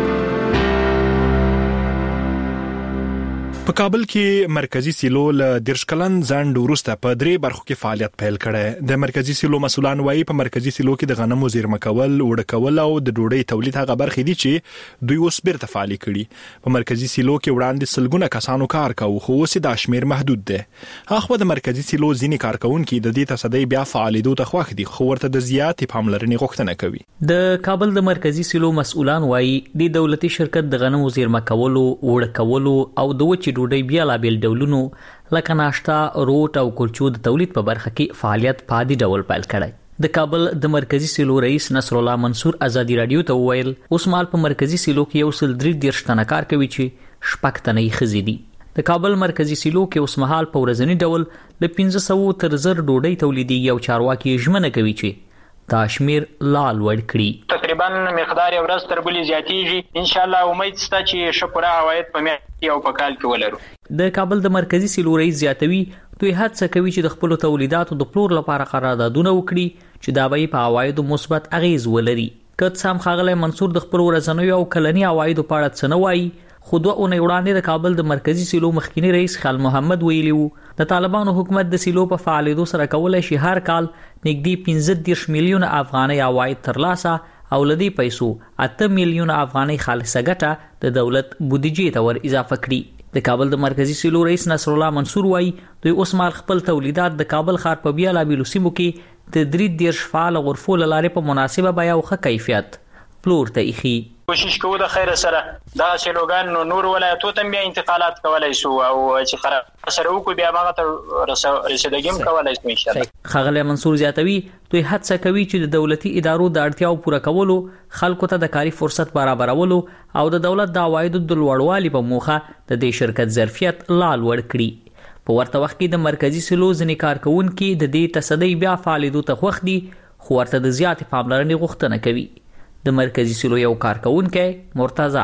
په کابل کې مرکزی سیلو له درشکلن ځند ورسته په درې برخو کې فعالیت پیل کړي. د مرکزی سیلو مسولان وایي په مرکزی سیلو کې د غنمو زیرمه کول، وړه کول او د ډوډۍ تولید هغه برخې دي چې دوی اوس بیرته فعال کړي. په مرکزی سیلو کې وړاندې سلګونه کسانو کار کاوه خو اوس د شمیر محدود دي. هغه د مرکزی سیلو ځینې کارکونکو د دې تصدی بیا فعالیدو ته خوښ دي خو ورته د زیاتې پاملرنې غوښتنه کوي.
د کابل د مرکزی سیلو مسولان وایي د دولتي شرکت د غنمو زیرمه کولو، وړه کولو او د وچې ډوډۍ بیا لا بیل ډولونو لکه ناشتا، روټ او کلچو د تولید په برخه کې فعالیت په عادي ډول پیل کړی. د کابل د مرکزی سیلو رئیس نصر الله منصور ازادي رادیو ته وویل اوس مال په مرکزی سیلو کې یو سل 3 تنه کار کوي چې شپږ تنه خزي دي. د کابل مرکزی سیلو کې اوس مهال په ورځنی ډول ل 1500 تر 1000 ډوډۍ تولیدي یو چارواکي ژمنه کوي چې تاشمیر لال وړ کړي.
تقریبا مقدار ورځ تر بلې زیاتیږي. ان شاء الله امید ستا چې شپره عواید په میاشت او په کال کې ولرو.
د کابل د مرکزی سیلو رئیس زیاتوي دوی هڅه کوي چې د خپل تولیداتو د پلور لپاره قراردادونه وکړي چې دا به په عوایدو مثبت اغیز ولري. کله سم خاغله منصور د خپل ورځنوي او کلنی عوایدو په اړه څه نه وایي خو دوه اونۍ وړاندې د کابل د مرکزی سیلو مخکینی رئیس خال محمد ویلیو د طالبانو حکومت د سیلو په فعالیتو سره کولای شي هر کال نږدې 15 میلیون افغانۍ عواید ترلاسه او لدی پیسو 8 میلیون افغانۍ خالصه ګټه د دولت بودیجې ته ور اضافه کړي. د کابل د مرکزی سیلو رئیس نصر الله منصور وایي دوی اوس مال خپل تولیدات د کابل ښار په بیا لا بیلو سیمو کې د 3 فعال غرفو لاره په مناسبه بیا او ښه کیفیت پلور ته ایخي.
کوشش کوو د خیر سره دا سیلوګان نور ولایتو ته بیا انتقالات کولای شو او چې خراب سره وکړو بیا هغه ته رسیدګیم کولای شو ان شاء الله.
خغله منصور زیاتوي دوی هڅه کوي چې د دولتي ادارو د اړتیاو پوره کولو، خلکو ته د کاري فرصت برابرولو او د دولت د عوایدو د لوړوالي په موخه د دې شرکت ظرفیت لال وړ کړي. په ورته وخت کې د مرکزی سیلو ځینې کارکونکو د دې تصدی بیا فعالیتو ته خوښ دي خو ورته د زیاتې پاملرنې غوښتنه کوي. د مرکزی سیلو یو کارکونکو مرتضی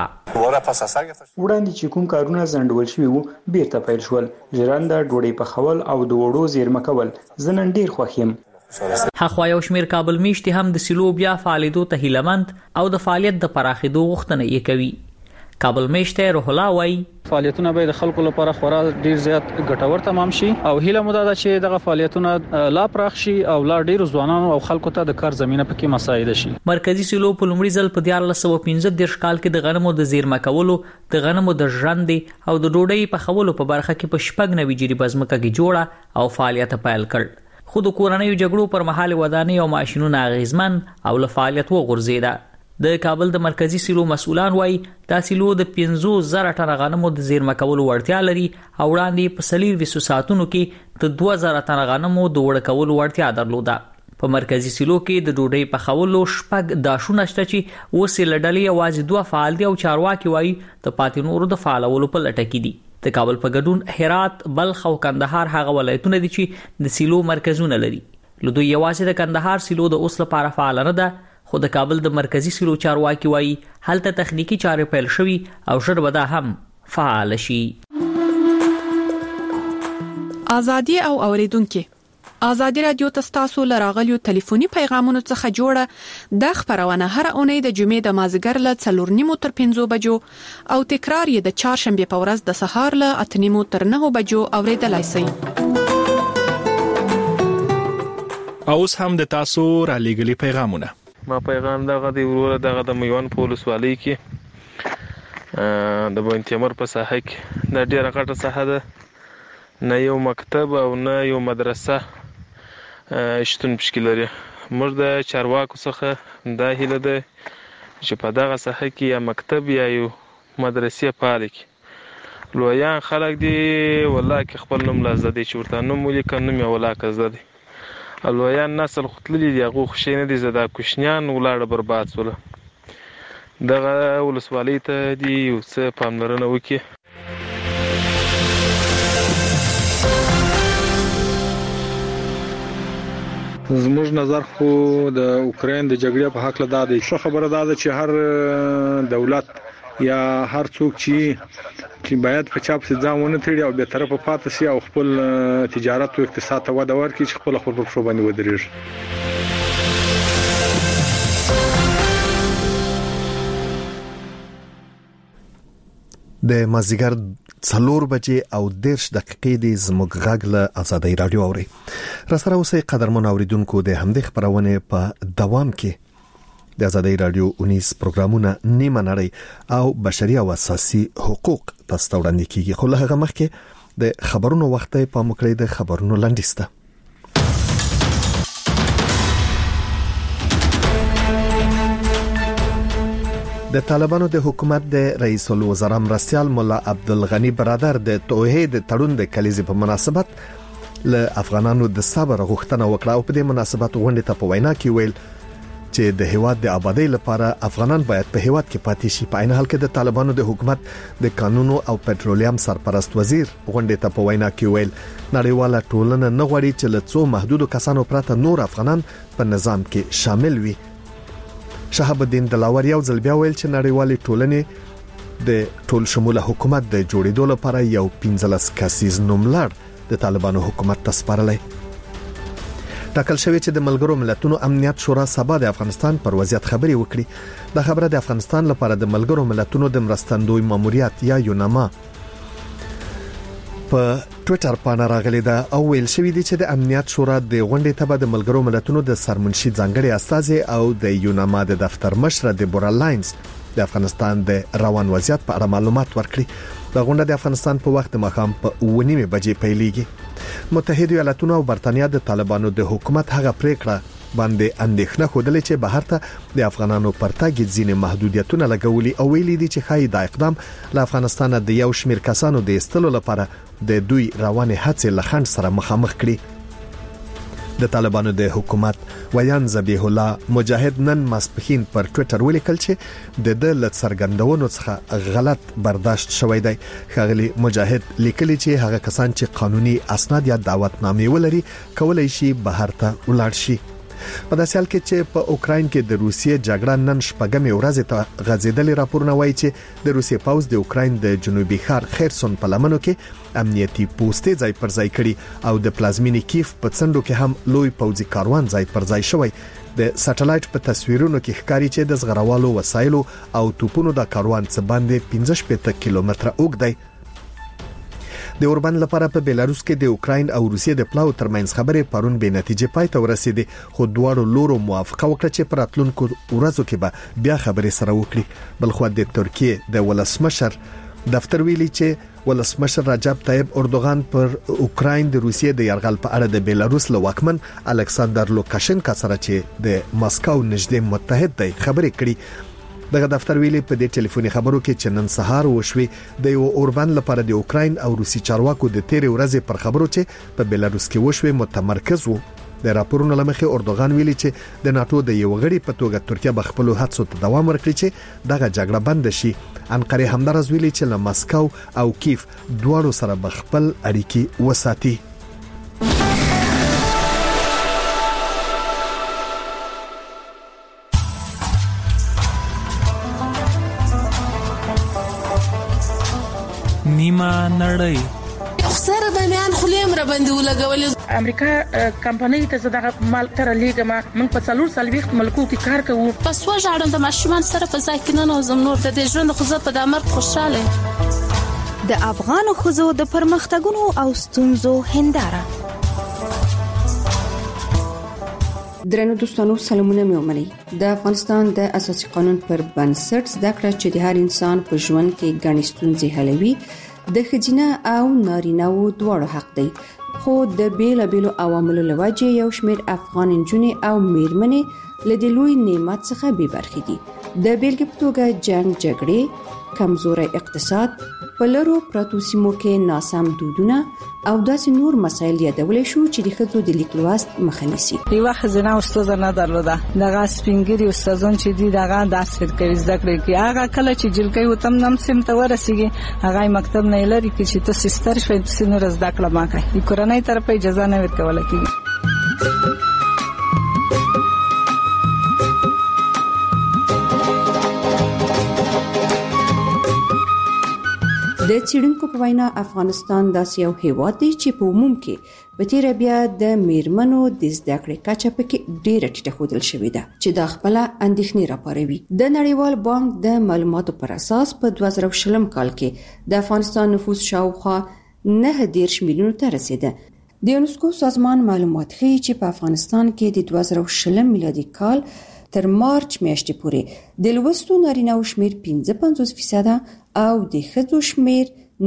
وړاندې چې کوم کارونه ځنډول شوي وو بیرته پیل شول. ژرنده، ډوډۍ پخول او د وړو زیرمه کول زه نن ډیر خوښ یم.
هغه یو شمیر کابل میشتي هم د سیلو بیا فعالیتو ته هیلمند او د فعالیت د پراخېدو غوښتنه یې کوي. کابل میشته روح الله وای
فعالیتونه به د خلکو لپاره خورا ډیر زیات ګټور تمام شي او هیله مو ده چې دغه فعالیتونه لا پراخ شي او لا ډیر ځوانانو او خلکو ته د کار زمينه پکې مساعده شي.
مرکزی سیلو په لومړي ځل په 1915 کال کې د غنمو د زیرمه کولو، د غنمو د ژرندې او د ډوډۍ په خولو په برخه کې په شپږ نوي جری بزمکه کې جوړه او فعالیت پیل کړ. خو د کورنۍ جګړو پر مهال ودانۍ او ماشينونه غیزمن او له فعالیت وغورځیده. د کابل د مرکزی سیلو مسولان وایي دا سیلو د 15,000 ټنه غنمو د زیرمه کولو وړتیا لري او وړاندې په 20 ساعتونو کې د 2000 ټنه غنمو د وړ کولو وړتیا درلوده. په مرکزی سیلو کې د ډوډۍ په خولو شپږ داشونه شته چې اوس لړلې یوازې 2 فعال دي او چارواکي وایي د پاتې نورو د فعالولو په لټه کې دي. د کابل په ګډون هرات، بلخ او کندهار هغه ولایتونه دي چې د سیلو مرکزونه لري. لدوی یوازې د کندهار سیلو د اوس لپاره فعال نه ده خو د کابل د مرکزی سیلو چارواکي وایي هلته تخنیکی چارې پیل شوي او ژر به دا هم فعال شي.
ازادي او اوریدونکو ازادي رادیو تاسو لراغلیو ټلیفوني پیغامونو څخه جوړه د خبرونه هر اونۍ د جمعې د مازیګر له 4:30 تر 5 بجو او تکرار یې د چهارشنبه په ورځ د سهار له 8:30 تر 9 بجو اوریدلای شئ.
اوس هم د تاسو را لېږلي پیغامونه.
ما پیغام دغه دی وروره دغه د میوان پولیس والی کې د بوین تیمور په ساحه کې د ډیره غټه ساحه ده، نه یو مکتب او نه یو مدرسه شتون پکې لري. موږ د چارواکو څخه دا هیله ده چې په دغه ساحه کې یا مکتب یا یو مدرسې فعال کړي. لویان خلک دي والله کې خپل نوم لازده دي چې ورته نوم ولیکه نوم یې ولاکه زده دي. لویان نسل خو تللي دي هغو خوشې نه دي زه دا کوچنیان ولاړه برباد سوله. دغه ولسوالۍ ته دي یو څه پاملرنه وکړي.
زموږ نظر خو د اوکراین د جګړې په حق له دا دی ښه خبره دا ده چې هر دولت یا هر څوک چې باید په چاپ سي ځان ونه تړي او به طرفه پاتې سي او خپل تجارت او اقتصاد ته وده ورکړي چې خپل په پښو باندې ودرېږي.
د مازیګر 4 بجې او 10 دقیقې د زموږ غږ له آزادۍ رادیو اوري. را سره اوسئ قدرمن اوریدونکو د همدې خبرونه په دوام کې د آزادۍ رادیو 19 پروګرامونه نیمه نړۍ او بشري او اساسي حقوق تاسو ته وړاندې کیږي. خو له هغه مخکې د خبرونو وخت په مکړې د خبرونو لاندېسته. د طالبانو د حکومت د رئیس الوزرا مرستیال مولا عبدالغنی برادر د توحید تړون د کلیزې په مناسبت له افغانانو د صبر غوښتنه وکړه او په دې مناسبت غونډه ته په وینا کې ویل چې د هیواد د آبادی لپاره افغانان باید په هیواد کې پاتې شي. په عین حال کې د طالبانو د حکومت د قانونو او پټرولیم سرپرست وزیر غونډه ته په وینا کې ویل نړیواله ټولنه نه غواړي چې له څو محدودو کسانو پرته نور افغانان په نظام کې شامل وي. شهاب الدین دلاور یو ځل بیا ویل چې نړیوالې ټولنې د ټول شموله حکومت د جوړېدو لپاره یو 15 کسیز نوملړ د طالبانو حکومت ته سپارلی. ټاکل شوی چې د ملګرو ملتونو امنیت شورا سبا د افغانستان پر وضعیت خبري وکړي. دا خبره د افغانستان لپاره د ملګرو ملتونو د مرستندوی ماموریت یا یوناما په ټوئیټر باندې راغلی دا او ویل شوی دی چې د امنیت شورا د غونډې ته د ملګرو ملتونو د سرمنشي ځانګړي استازي او د یوناما د دفتر مشر د بورا لاینز د افغانستان د روان وضعیت په اړه معلومات ورکړي. دا غونډه د افغانستان په وخت د ماښام په 9:30 بجې پیلېږي. متحده ایالاتونه او برتانیا د طالبانو د حکومت هغه پریکړه باندې اندېښنه خوده چې بهر ته د افغانانو پرتګ ځینې محدودیتونه لګولي او ویلي دي چې خای دا اقدام له افغانستان د یو شمېر کسانو د استلو لپاره د دوی روانه هڅې لخند سره مخامخ کړي. د طالبانو د حکومت ویان ذبیح الله مجاهد نن ماسپخین پر ټوئیټر ولیکل چې د لږ څرګندونو څخه غلط برداشت شوی دی. خغلی مجاهد لیکلی چې هغه کسان چې قانوني اسناد یا دعوتنامې ولري کولای شي بهر ته ولاړ شي. په داسې حال کې چې په اوکراین کې د روسیې جګړه نن شپږمې ورځ ته غځېدلې راپورونه وایي چې د روسیې پوځ د اوکراین د جنوبي ښار خیرسون په لمنو کې امنیتي پوسټې ځای پر ځای کړي او د پلازمینې کیف په څنډو کې هم لوی پوځي کاروان ځای پر ځای شوی. د سټلایټ په تصویرونو کې ښکاري چې د زغروالو وسایلو او توپونو د کاروان څخه باندې 15 کیلومتره اوږد دی. د اوربند لپاره په بیلاروس کې د اوکراین او روسیې د پلاو ترمنځ خبرې پرون به نتیجې پای ته ورسېدې. خو دواړو لورو موافقه وکړه چې پر اتلونکو ورځو کې به بیا خبرې سره وکړي. بلخو د ترکیه د ولسمشر دفتر ویلي چې ولسمشر رجب طیب اردوغان پر اوکراین د روسیې د یرغل په اړه د بیلاروس له واکمن الکساندر لوکاشنکا سره چې د ماسکو نږدې متحد دی خبرې کړي. دغه دفتر ویلي په دې ټلیفوني خبرو کې چې نن سهار وشوي د یو اوربند لپاره د اوکراین او روسي چارواکو د تیرې ورځې پر خبرو چې په بیلاروس کې وشوي متمرکز وو. د راپورونو لمخې اردوغان ویلي چې د ناتو د یو غړي په توګه ترکیه به خپل هڅو ته دوام ورکړي چې دغه جګړه بند شي. انقره همدارس ویلي چې له ماسکو او کیف دواړو سره به خپل اړیکې وساتي.
نیمه نړۍ
خسر د میان خلیم را باندې ولګول.
امریکا کمپنۍ ته زداغه مال تر لیګما من په 440 ملکو کې کار کوو.
پس وژاړم د ماشومان سره په ځای کې نه نوزم نور د دې ژوند خو زه په دامر خوشاله.
د افغان خزو د پرمختګونو او ستونزو هنداره.
درنو دوستانو سلامونه مې ومنئ. د افغانستان د اساسي قانون پر بنسټ زده کړه چې د هر انسان په ژوند کې ګڼې ستونزې حلوي د ښځینه او نارینه‌و دواړو حق دی. خو د بیلابیلو عواملو له وجې یو شمېر افغان نجونې او میرمنې له دې لوی نعمت څخه بې برخې دي. د بیلګې په توګه جنگ جګړې، کمزوري اقتصاد، پلرو پراتو سیمو کې ناسم دودونه او داسې نور مسایل یادولې شو چې د ښځو د لیک لوست مخه نیسي.
یو خزانه استاد نه درلوده، دغه سپینګری استادون چې دی دغه درس ورکوي زده کړې کې هغه کله چې جلګي وتم نم سم ته ورسیږي هغه مکتب نه لري چې تاسو ستر شوي تاسو نور زده کړه ما کوي د کورنۍ طرفه اجازه نه ورکول کیږي.
د څېړونکو په وینا افغانستان داسې یو هیواد دی چې په عموم کې په تیر بیا د میرمنو د زده کړې کچه پکې ډیره ټیټه ښودل شوې ده چې دا خپل اندېښنې راپاروي. د نړیوال بانک د معلوماتو پر اساس په 2020 کال کې د افغانستان نفوس شاوخوا 9 میلیونو ته رسیده. د یونسکو سازمان معلومات ښیي چې په افغانستان کې د 2020 میلادي کال تر مارچ میاشتې پورې د لوستو نارینه‌و شمیر 55% او د ښځو شمیر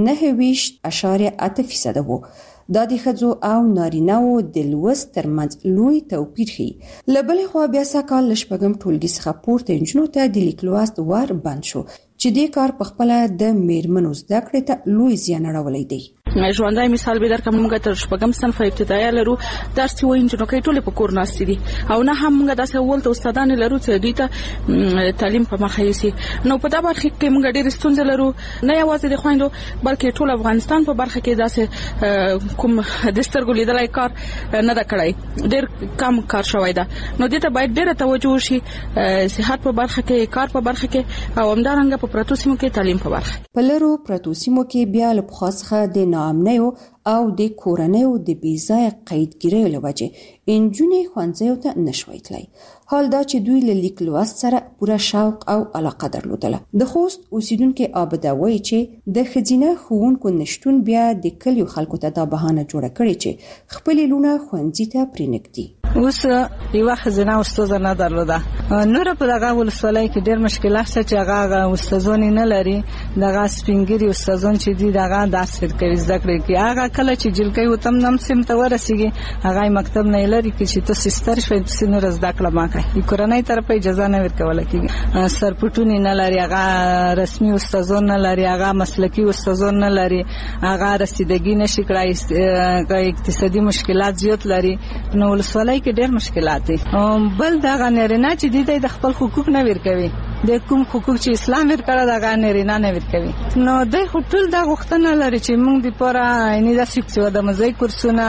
9.8% وو. دا د ښځو او نارینه‌و د لوست ترمنځ لوی توپیر ښيي. له بلې خوا بیا سږکال له شپږم ټولګي څخه پورته نجونو ته د لیک لوست ور بند شو چې دې کار په خپله د میرمنو زده کړې ته لوی زیان اړولی دی.
ژوندۍ مثال به درکړم، موږ تر شپږم صنف ابتدایي لرو درس وایي نجونو کې ټول په کور ناست دي او نه هم موږ داسې اول ته استادان لرو چې دوی ته تعلیم په مخه یسي. نو په دا برخه کې موږ ډېر ستونزې لرو، نه یوازې د خويندو بلکې ټول افغانستان په برخه کې داسې کوم د سترګو لیدلای کار نه دا کړای، ډېر کم کار شوی ده. نو دې ته باید ډېر توجه وشي، صحت په برخه کې، کار په برخه کې او همدارنګه په پراتو سیمو کې تعلیم په برخه.
په لرو پراتو سیمو کې بیا له پخوا څخه د ناامنیو او د کورنیو د بېځایه قیدګیریو له وجې نجونې ښوونځیو ته نشوای تللی. حال دا چې دوی له لیک لوست سره پوره شوق او علاقه درلودله. د خوست اوسیدونکي عابده وایي چې د ښځینه ښوونکو نشتون بیا د کلیو خلکو ته دا بهانه جوړه کړې چې خپلې لوڼه ښوونځي ته پرېنږدي.
اوس یو خزانه استاد نه درلوده، نور په دغه ولسوالۍ کې ډېر مشکلات شته چې هغه استادونه نه لري. دغه سپینګری استادون چې دی دغه درس ورکوي زده کړې کې هغه کله چې جلګي وتم نم سم ته ورسیږي هغه مکتب نه لري چې تاسو ستر شوي تاسو نور زده کړه ما کوي د کورنۍ طرفه اجازه نه ورکول کیږي. سرپټونی نه لري، هغه رسمي استادون نه لري، هغه مسلکی استادون نه لري، هغه رسیدګي نشي کړای، اقتصادي مشکلات زیات لري. نو ولسوالۍ کې ډېر مشکلات دي. بل دا غنرینه چې د خپل حقوق نه ورکوي، د کوم حقوق چې اسلام ورکړه دا غنرینه نه ورکوي. نو د ټول دا غوښتنه لري چې موږ د پوره یعنی د سیکسو د مزای کورسونه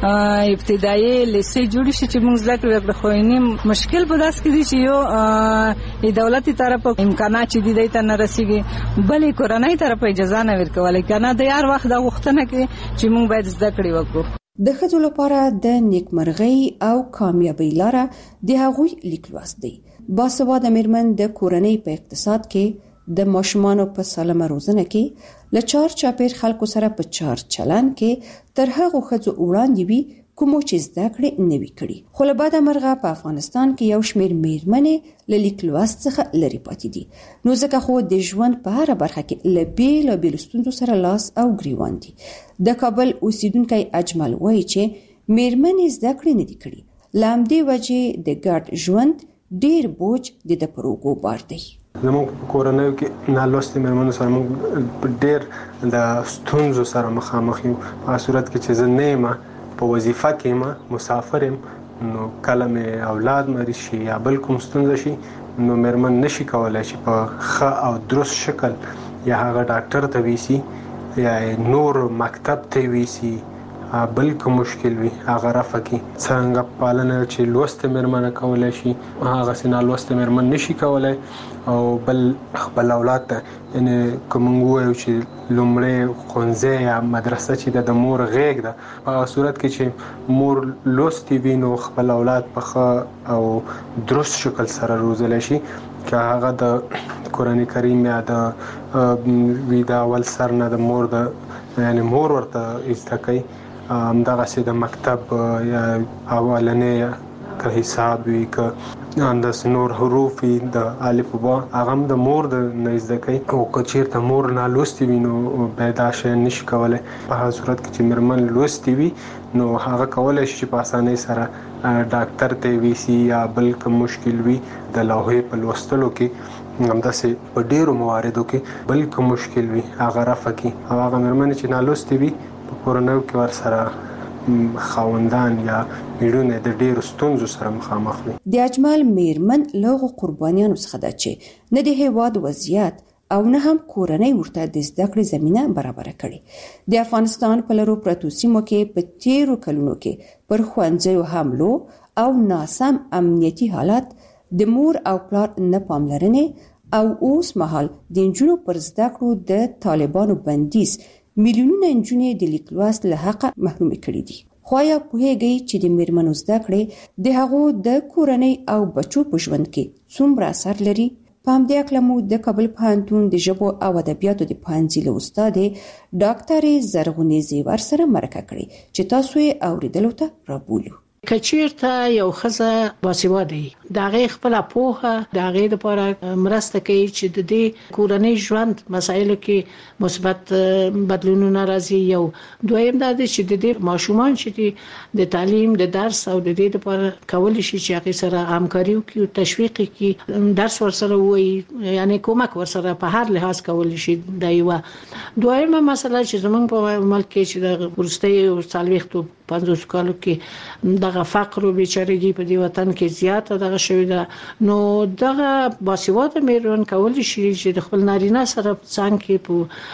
ابتدایي لیسې جوړ شي چې موږ زده کړو. خو یې مشکل په داس کې دي چې یو د دولتي طرفه امکانات چې دی ته نه رسیږي، بلې کورنۍ طرفه اجازه نه ورکول کنه. د یار وخت دا غوښتنه کوي چې موږ باید زده کړې وکړو.
د ښځو لپاره د نیکمرغۍ او کامیابی لاره د هغوی لیک لوست دی. باسواده میرمن د کورنۍ په اقتصاد کې، د ماشومانو په سالمه روزنه کې، له چار چاپیر خلکو سره په چار چلن کې تر هغو ښځو وړاندې وي کومو چې زده کړې نه وي کړي. خو له بده مرغه په افغانستان کې یو شمیر میرمنې له لیک لوست څخه لرې پاتې دي. نو ځکه خو د ژوند په هره برخه کې له بېلابېلو ستونزو سره لاس او ګریوان دي. د کابل اوسیدونکی اجمل وایي چې میرمنې زده کړې نه دي کړي، له همدې وجې د ګډ ژوند ډېر بوج د ده پر اوږو بار دی.
زموږ په کورنیو کې نالوستې میرمنو سره موږ ډېر د ستونزو سره مخامخ یو. په صورت کې چې زه نه یم په وظیفه کې یم، مسافر یم، نو کله مې اولاد مریض شي یا بل کوم ستونزه شي نو میرمن نشي کولای چې په ښه او درست شکل یا هغه ډاکټر ته ویسي یا نور مکتب ته ویسي، بل کوم مشکل وي هغه رفع کی. څنګه پالنه چې لوست میرمن کولای شي هغه سینا لوست میرمن نشي کولای. او بل خپل اولاد ته یعنی کوم وایو چې لومړی ښوونځی یا مدرسه چې د مور غېږ ده، په صورت کې چې مور لوستي وي نو خپل اولاد په ښه او درست شکل سره روزلی شي. که هغه د قرآن کریم یا د ویدا اول سر نه د مور د یعنی مور ورته زده کوي، همدغسې د مکتب یا اولنې که حساب وي که انداز نور حروف وي د الف و با هغه هم د مور د نه زده کوي. او که چېرته مور نالوستې وي نو بیا دا شی نشي کولی. په هغه صورت کې چې میرمن لوستې وي نو هغه کولی شي چې په اسانۍ سره ډاکټر ته ویسي یا بل کوم مشکل وي د لوحې په لوستلو کې همداسې په ډیرو مواردو کې بلکې مشکل وي هغه رافع کی او هغه مېرمنې چې نالوستي وي په کورنۍ کې ورسره خاوندان یا میړونه د ډیرو ستونزو سره مخامخ دي.
د اجمل مېرمن لغو قربانیانو څخه ده چې نه د هیواد وضعیت او نه هم کورنۍ ورته د زده کړې زمينه برابر کړي. د افغانستان په لرو پرتو سیمو کې په تیرو کلونو کې پر ښوونځیو حملو او ناسم امنیتي حالات د مور او پلار نه پاملرنې او اوس مهال د نجونو پر زده کړو د طالبانو بندیز میلیونونه نجونې د لیک لوست له حق محروم کړي دي. خو یا پوهیږي چې د میرمنو زده کړې د هغو د کورنۍ او بچو په ژوند کې څومره اثر لري. په همدې اړه مو د کابل پوهنتون د ژبو او ادبیاتو د پوهنځي له استاد ډاکټر زرغونې زیور سره مرکه کړې چې تاسو یې اوریدلو ته رابولو.
کچیرته یو خزه باسواده دغه خپل پوهه دغه لپاره مرسته کوي چې د دې کورنۍ ژوند مسایلو کې مثبت بدلونونه راځي. یو دویم دا دی چې د دې ماشومان چې د تعلیم د درس او د دې لپاره کول شي چې هغه سره همکاري وکړي او تشویق کړي درس ورسره وایي یعنی کومک ورسره په هر لحاظ کول شي. دا یو دویمه مسله چې زمونږ په ملک کې چې د ورستۍ سالويختو 50 کالو کې دغه فقر او بیچارهګي په دې وطن کې زیاته دغه شوې ده نو دغه باسواده مېرمن کول شي چې د خپل نارینه سره څنګه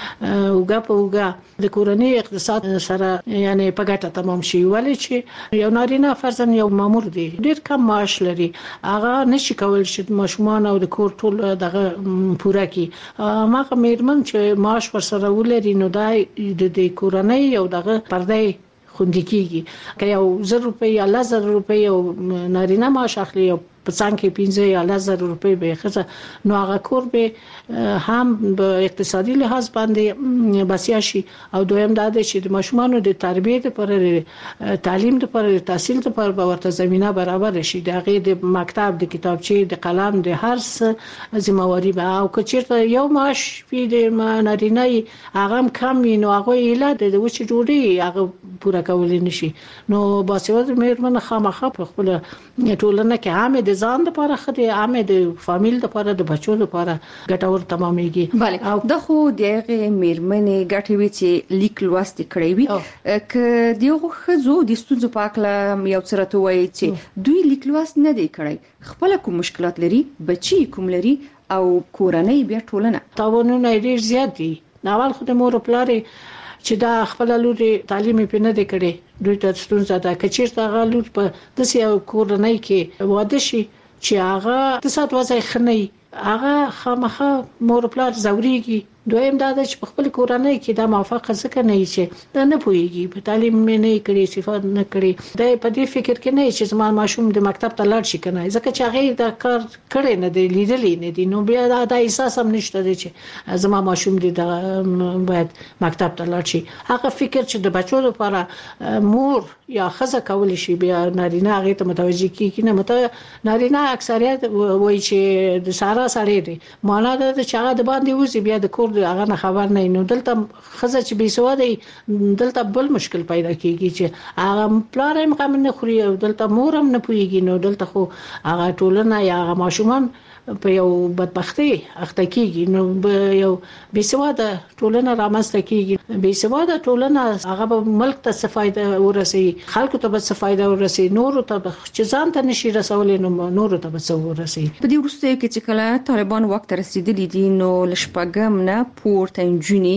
په اوګه د کورنۍ اقتصاد سره یعنی په ګټه تمام شي. ولې چې یو نارینه فرضاً یو مامور دی ډیر کم معاش لري هغه نشي کول چې ماشومان او د کور ټول دغه پوره کړي. ماغه مېرمن چې معاش ورسره ولري نو د کورنۍ او دغه پردې خوندې کیږي. که یو 1000 روپۍ یا 1000 روپۍ او نارینه معاش اخلي او په څنګه 15 یا 1000 روپۍ به خزه نو هغه کور به هم په اقتصادي لحاظ باندې بسیا شي. او دویم دا دی چې د ماشومانو د تربیت لپاره تعلیم لپاره تحصیل لپاره ورته زمينه برابر شي. دغه د مکتب د کتابچې د قلم د هر څه ذمہواری به او کچیرته یو معاش په نارینه هغه کم نو هغه اله د وچ جوړي هغه پورا کول نشي. نو باسواده مېرمن خامخا په خپل ټولنه کې عامه د ځان لپاره خدي عامه د فامیل لپاره د بچو لپاره ګټور تمامېږي.
بله او د خو دغه مېرمنې ګټې وی چې لیک لوست کړی وي ک دیغه خزو د ستونزو په اړه یو څه راته وایي چې دوی لیک لوست نه دی کړی خپل کوم مشکلات لري بچي کوم لري او کورنۍ بیا ټولنه
تاوانونه ډیر زیات دي. اول خو د مور پلار چې دا خپل لوري تعلیم په نه دی کړي دوی ته ستونزه ده. کچیرته هغه لور په داسې یو کورنۍ کې واده شي چې هغه د سات وځي خنۍ هغه خامخه مور پلار زوريږي. دویم دا چې په خپل کورنۍ کې دا موافقه ځکه نه چې دا نه پويږي په تعلیم مې نه کړی صفات نه کړی دا په دې فکر کې نه چې زما ماشوم د مکتب ته لاړ شي کنه ځکه چې هغه دا کار کړی نه دی لیدلې نه دی نو بیا دا احساس هم نشته دی چې زما ماشوم دې باید مکتب ته لاړ شي. هغه فکر چې د بچو لپاره مور یا خزه کول شي بیا نارینه هغه ته متوجي کیږي نه نارینه اکثریت وایي چې د سارا سړی دی معنا دا چې هغه د باندې وځي بیا د کور هغه نه خبر نه نو دلته خزه چې بي سواده دلته بل مشکل پیدا کیږي چې هغه پلار هم کم نه خوري او دلته مور هم نه پويږي نو دلته خو هغه ټولنه یا هغه ماشومان په یو بدبختی اخته کیږي نو یو بي سواده ټولنه رامنځته کیږي. بي سواده ټولنه هغه ملک ته څه فائدہ ورسي خلکو ته څه فائدہ ورسي نور ته چې ځان ته نشي رسولې نو نور ته څه ورسي.
په دې وروسته کې چې کله طالبان وخت رسیدلی دي نو لشپګم نه پورته انجونی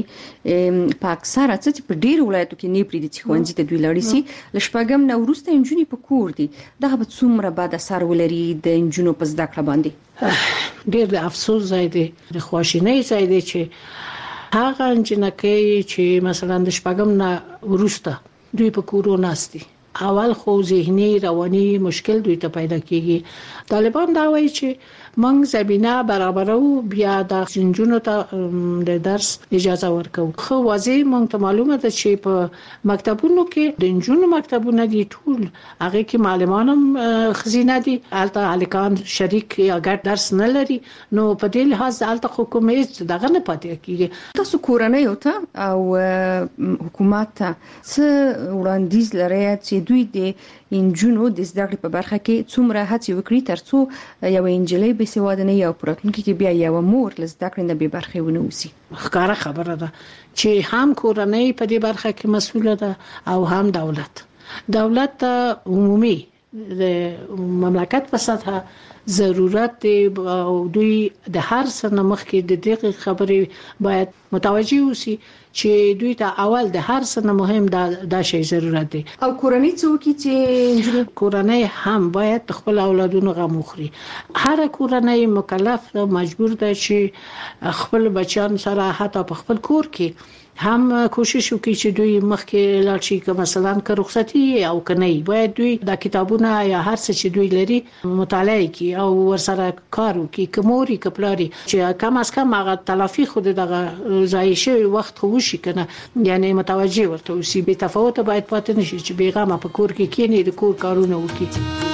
په اکثره چې په ډیر ولایتو کې نه پریدي چې ښوونځي ته دوی لاړ شي لشپګم نه ورسته انجونی په کور دي دغه به څومره بعد اثر ولري د انجونو په زده کړه باندې.
ډیر د افسوس ځای دی د خواشینۍ ځای دی چې هغه انجنکې چې مثلا د شپږم نه ورسته دوی په کورو ناستي اول خو ذهني رواني مشکل دوی ته پیدا کیږي. طالبان دا وایي چې موږ زمينه برابرو بیا د جنونو ته د درس اجازه ورکو. خو واضح موږ ته معلومه ده چې په مکتبونو کې د جنونو مکتبونه دي ټول هغه کې معلمانم خزینه دي الته الکان شریک یا ګډ درس نه لري نو په دې لحاظ الته حکومت دغه نه پاتې کیږي.
تاسو کورنۍ او حکومت څه وړاندیز لري چې چې دوی د انجونو د زده کړې په برخه کې څومره هڅې وکړي ترڅو یو انجلۍ به سواد نه یو پراتونکو کې بیا یو مور له زده کړې نه به برخه ونه وسی.
ښکاره خبره ده چې هم کورنۍ په دې برخه کې مسؤله ده او هم دولت عمومي د مملکت په سطح ضرورت دی او دوی د هر څه نه مخکې د دې خبرې باید متوجي اوسي چې دوی ته اول د هر څه نه مهم دا شی ضرورت دی. او کورنۍ څوک چې کورنۍ هم باید خپل اولادونو غم وخوري. هر کورنۍ مکلف مجبور ده چې خپل بچیان سره حتی په خپل کور کې هم کوشش وکړي چې دوی مخکې لاړ شي، که مثلا که رخصتي او کنه باید دوی د کتابونه یا هر څه چې دوی لري مطالعه کوي او ورسره کار وکړي، که موري که پلاري چې کم از کم هغه تلافي خود دغه ضایع شوی وخت خو شي کنه، یعنی متوجي ورته اوسي. بې تفاوت باید پاتې نشي چې بیغمه په کور کې کینی د کور کارونه وکړي.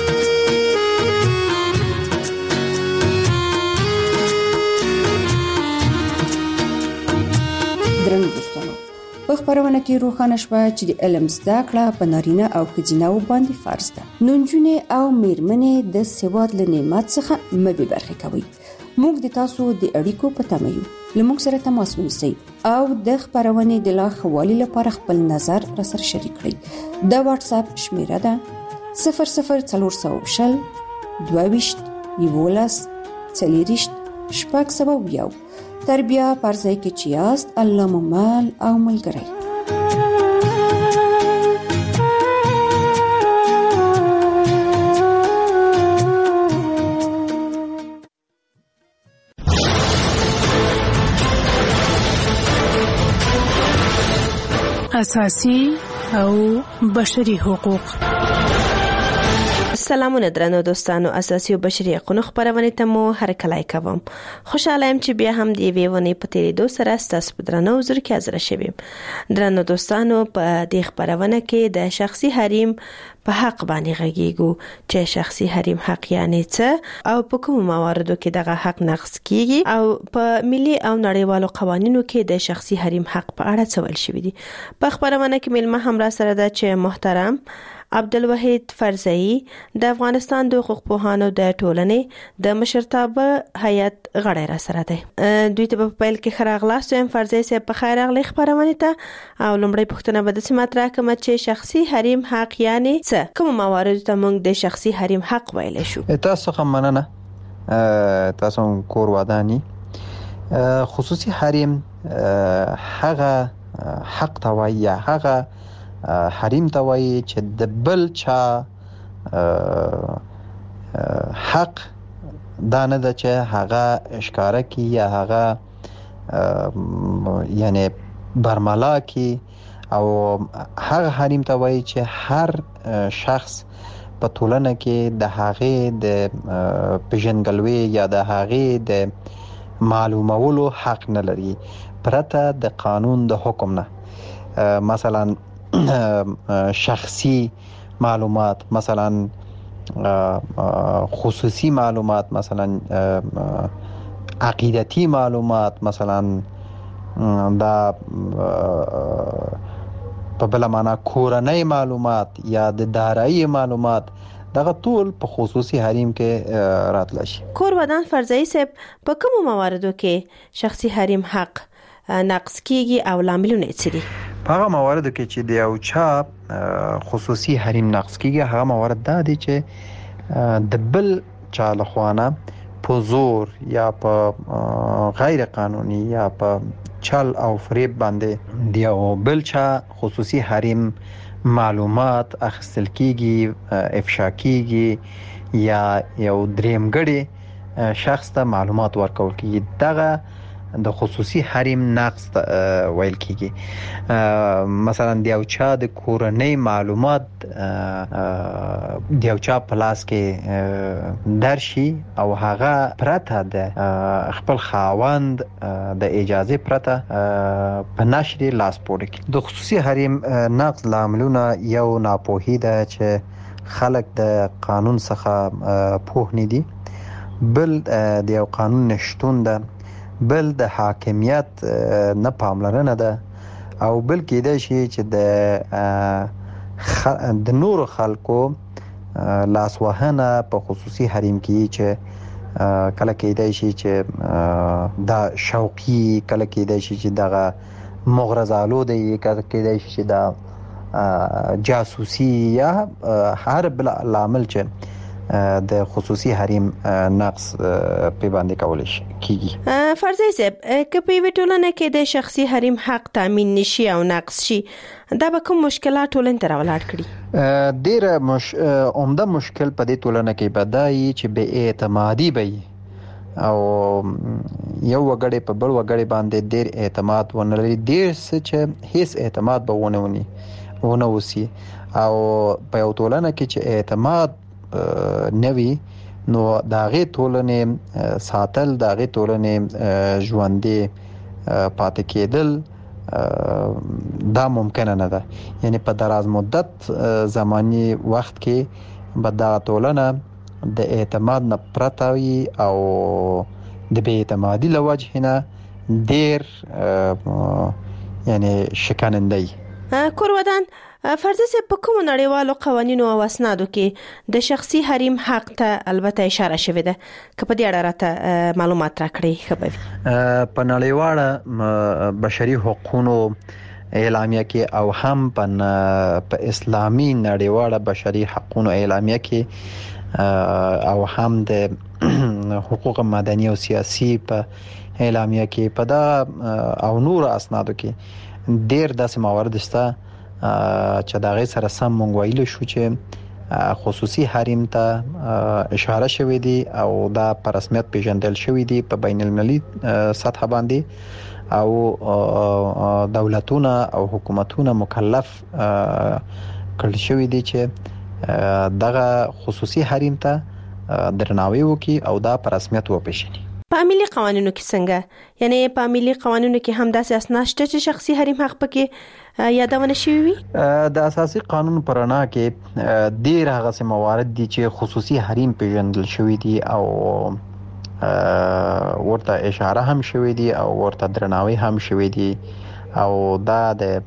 درنو دوستانو، په خبرونه کې روښانه شوه چې د علم زده کړه په نارینه او ښځینه باندې فرض ده. نونجونې او میرمنې د سواد له نعمت څخه مبه برخه کوي. موږ د تاسو د اړیکو په تمه یو. لموږ سره تماس ونیسئ او د خبرونې د لا ښه لپاره خپل نظر را سره شریک کړئ. د واتس اپ شمیره ده 00420 22 11 40 601. تربیه پرځای کې چې یاست، الله مو مال او ملګری.
اساسي او بشري حقوق.
سلامونه درنو دوستانو، اساسي او بشري حقوقو خبرونه ته مو هرکلای کوم. خوشاله يم چې بیا هم دی ویونه په تیریدو سره ستاسو په درنو حضور کې حاضر شوم. درنو دوستانو، په دې خبرونه کې د شخصي حریم په حق باندې غږیږو چې شخصي حریم حق یعنی څه او په کوم مواردو کې دغه حق نقض کیږي او په ملي او نړیوالو قوانینو کې د شخصي حریم حق په اړه څه ویل شوی دي. په خبرونه کې ملما هم را سره ده چې محترم عبدالوحید فرزئی د افغانستان د حقوق پوهانو د ټولنې د مشرتابه هیئت غړی را سره دی. دوی ته په پیل کې خراغلاست یم فرزئی صاحب په خیر راغلی خبرونه ته او لومړی پوښتنه به د مطرح کوم چې شخصي حریم حق یعنی څه، کوم موارد ته موږ د شخصي حریم حق ویل شو.
تاسو هم مننه. تاسو کور ودانی خصوصي حریم هغه حق توای یا هغه حریم توای چې د بل چا حق دانه ده چې هغه اشکاره کی یا هغه یعنی برملا کی، او هغه حریم توای چې هر شخص په ټولنه کې د هغه د پیژنګلوي یا د هغه د معلومولو حق نه لري پرته د قانون د حکم نه. مثلا شخصي معلومات، مثلا خصوصي معلومات، مثلا عقیدتی معلومات، مثلا دا په بل معنا کورنۍ معلومات یا د دارایی معلومات، دغه ټول په خصوصي حریم کې راتلی شي.
کور ودان فرزئی صاحب، په کومو مواردو کې شخصي حریم حق نقض کیږي او لاملونه څه دي؟
په هغه مواردو کې چې د یو چا خصوصي حریم نقض کیږي، هغه موارد دا دي چې د بل چا لخوانه په زور یا په غیر قانوني یا په چل او فریب باندې د یو بل چا خصوصي حریم معلومات اخیستل کیږي، افشا کیږي یا یو دریمګړی شخص ته معلومات ورکول کیږي. دغه د خصوصي حریم نقض ویل کیږي. مثلا د یو چا د کورنۍ معلومات د یو چا په لاس کې درشي او هغه پرته د خپل خاوند د اجازه پرته په نشر لاس پورې کړي. د خصوصي حریم نقض لاملونه یو ناپوهي ده چې خلک د قانون څخه پوه نه دي، بل د یو قانون نشټون ده، بل د حاکمیت نه پاملرنه ده، او بل کېدای شي چې د د نور خلکو لاسوهنه په خصوصي حریم کې چې کله کېدای شي چې دا شوقي، کله کېدای شي چې دغه مغرضالو دی، کله کېدای شي چې دا جاسوسي یا هر بل عامل چې د خصوصي حریم نقص په باندې کول شي کیږي.
فرضي صاحب که په ویټولنه کې د شخصي حریم حق تامین نشي او نقص شي، دا به کوم مشکلات ټولن تر ولاړ کړي؟
ډیر عمده مشکل په دې ټولنه کې بدایي چې بې اعتمادي وي او یو وګړی په بل وګړی باندې ډیر اعتماد ونلري، ډیر څه چې هیڅ اعتماد به ونه وسی. او په یو ټولنه کې چې اعتماد نوي نو داغه ټولنې ساتل، داغه ټولنې ژوندې پاتې کېدل دا ممکن نه ده. یعنی په دراز مدت زماني وخت کې به دا ټولنه د اعتماد نه پرته وي او د بې اعتمادي له وجه نه ډیر یعنی شکننده وي.
کورودان فرض سه په کوم نړیوالو قوانینو او اسنادو کې د شخصي حریم حق ته البته اشاره شوې ده، که په دې اړه راته معلومات راکړئ خبري.
په نړیواله بشري حقوقو اعلامیه کې او هم په اسلامي نړیواله بشري حقوقو اعلامیه کې او هم د حقوق مدني او سیاسي په اعلامیه کې په دا او نور اسنادو کې ډیر داسې موارد شته چې دا غي سره سم مونږ ویل شو چې خصوصي حریم ته اشاره شوې دي او دا په رسمیت پیژندل شوې دي په بین المللي سطح باندې، او دولتونه او حکومتونه مکلف کړل شوې دي چې دغه خصوصي حریم ته درناوی وکړي او دا په رسمیت وپیژني.
په ملي قوانینو کې څنګه؟ یعنی په ملي قوانینو کې هم داسې اسناد شته چې شخصي حریم حق پکې یادونه شوی وي؟
د اساسي قانون پرانا کې ډیر هغه موارد دي چې خصوصي حریم پیژندل شوی دي او ورته اشاره هم شوی دي او ورته درناوی هم شوی دي، او دا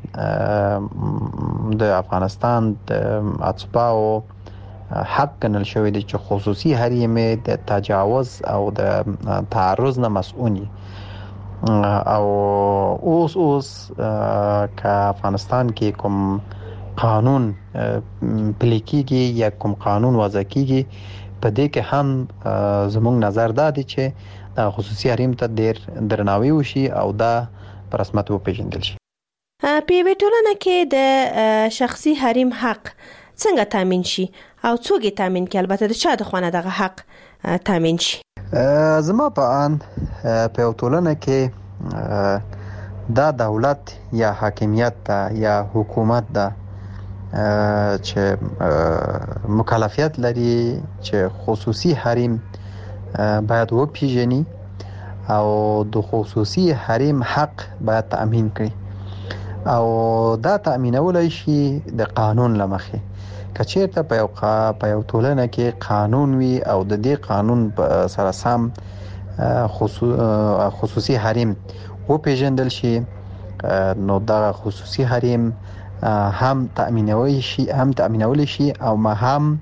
د افغانستان د اتباعو حق ګڼل شوی دی چې خصوصي حریم د تجاوز او د تعرض نه مسؤونی. او اوس که افغانستان کې کوم قانون پلی کیږي یا کوم قانون وضع کیږي، په دې کې هم زموږ نظر دا دی چې د خصوصي حریم ته ډیر درناوی وشي او دا په رسمیت وپیژندل شي.
په ویټولنه کې د شخصي حریم حق څنګه تامین شي او څوک یې تامین کوي؟ البته د چا د خونه دغه حق تامین شي؟
زما په ان په ټولنه کې دا دولت یا حاکمیت ده یا حکومت ده چې مکلفیت لري چې خصوصي حریم باید وپیژني او د خصوصي حریم حق باید تامین کړي، او دا تامینول شي د قانون لمخې. کچېرته په یو ټولنه کې قانون وي او د دې قانون سره سم خصوصي حریم وپیژندل شي، نو دا خصوصي حریم هم تامینول شي او ما هم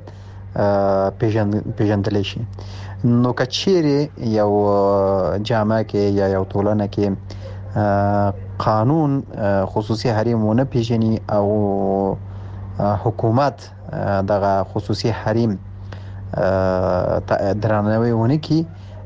پیژندل شي. نو کچېره یو جامعه کې یا یو ټولنه کې قانون خصوصي حریم ونه پیژني او حکومت دغه خصوصي حریم درناوی ونه کی،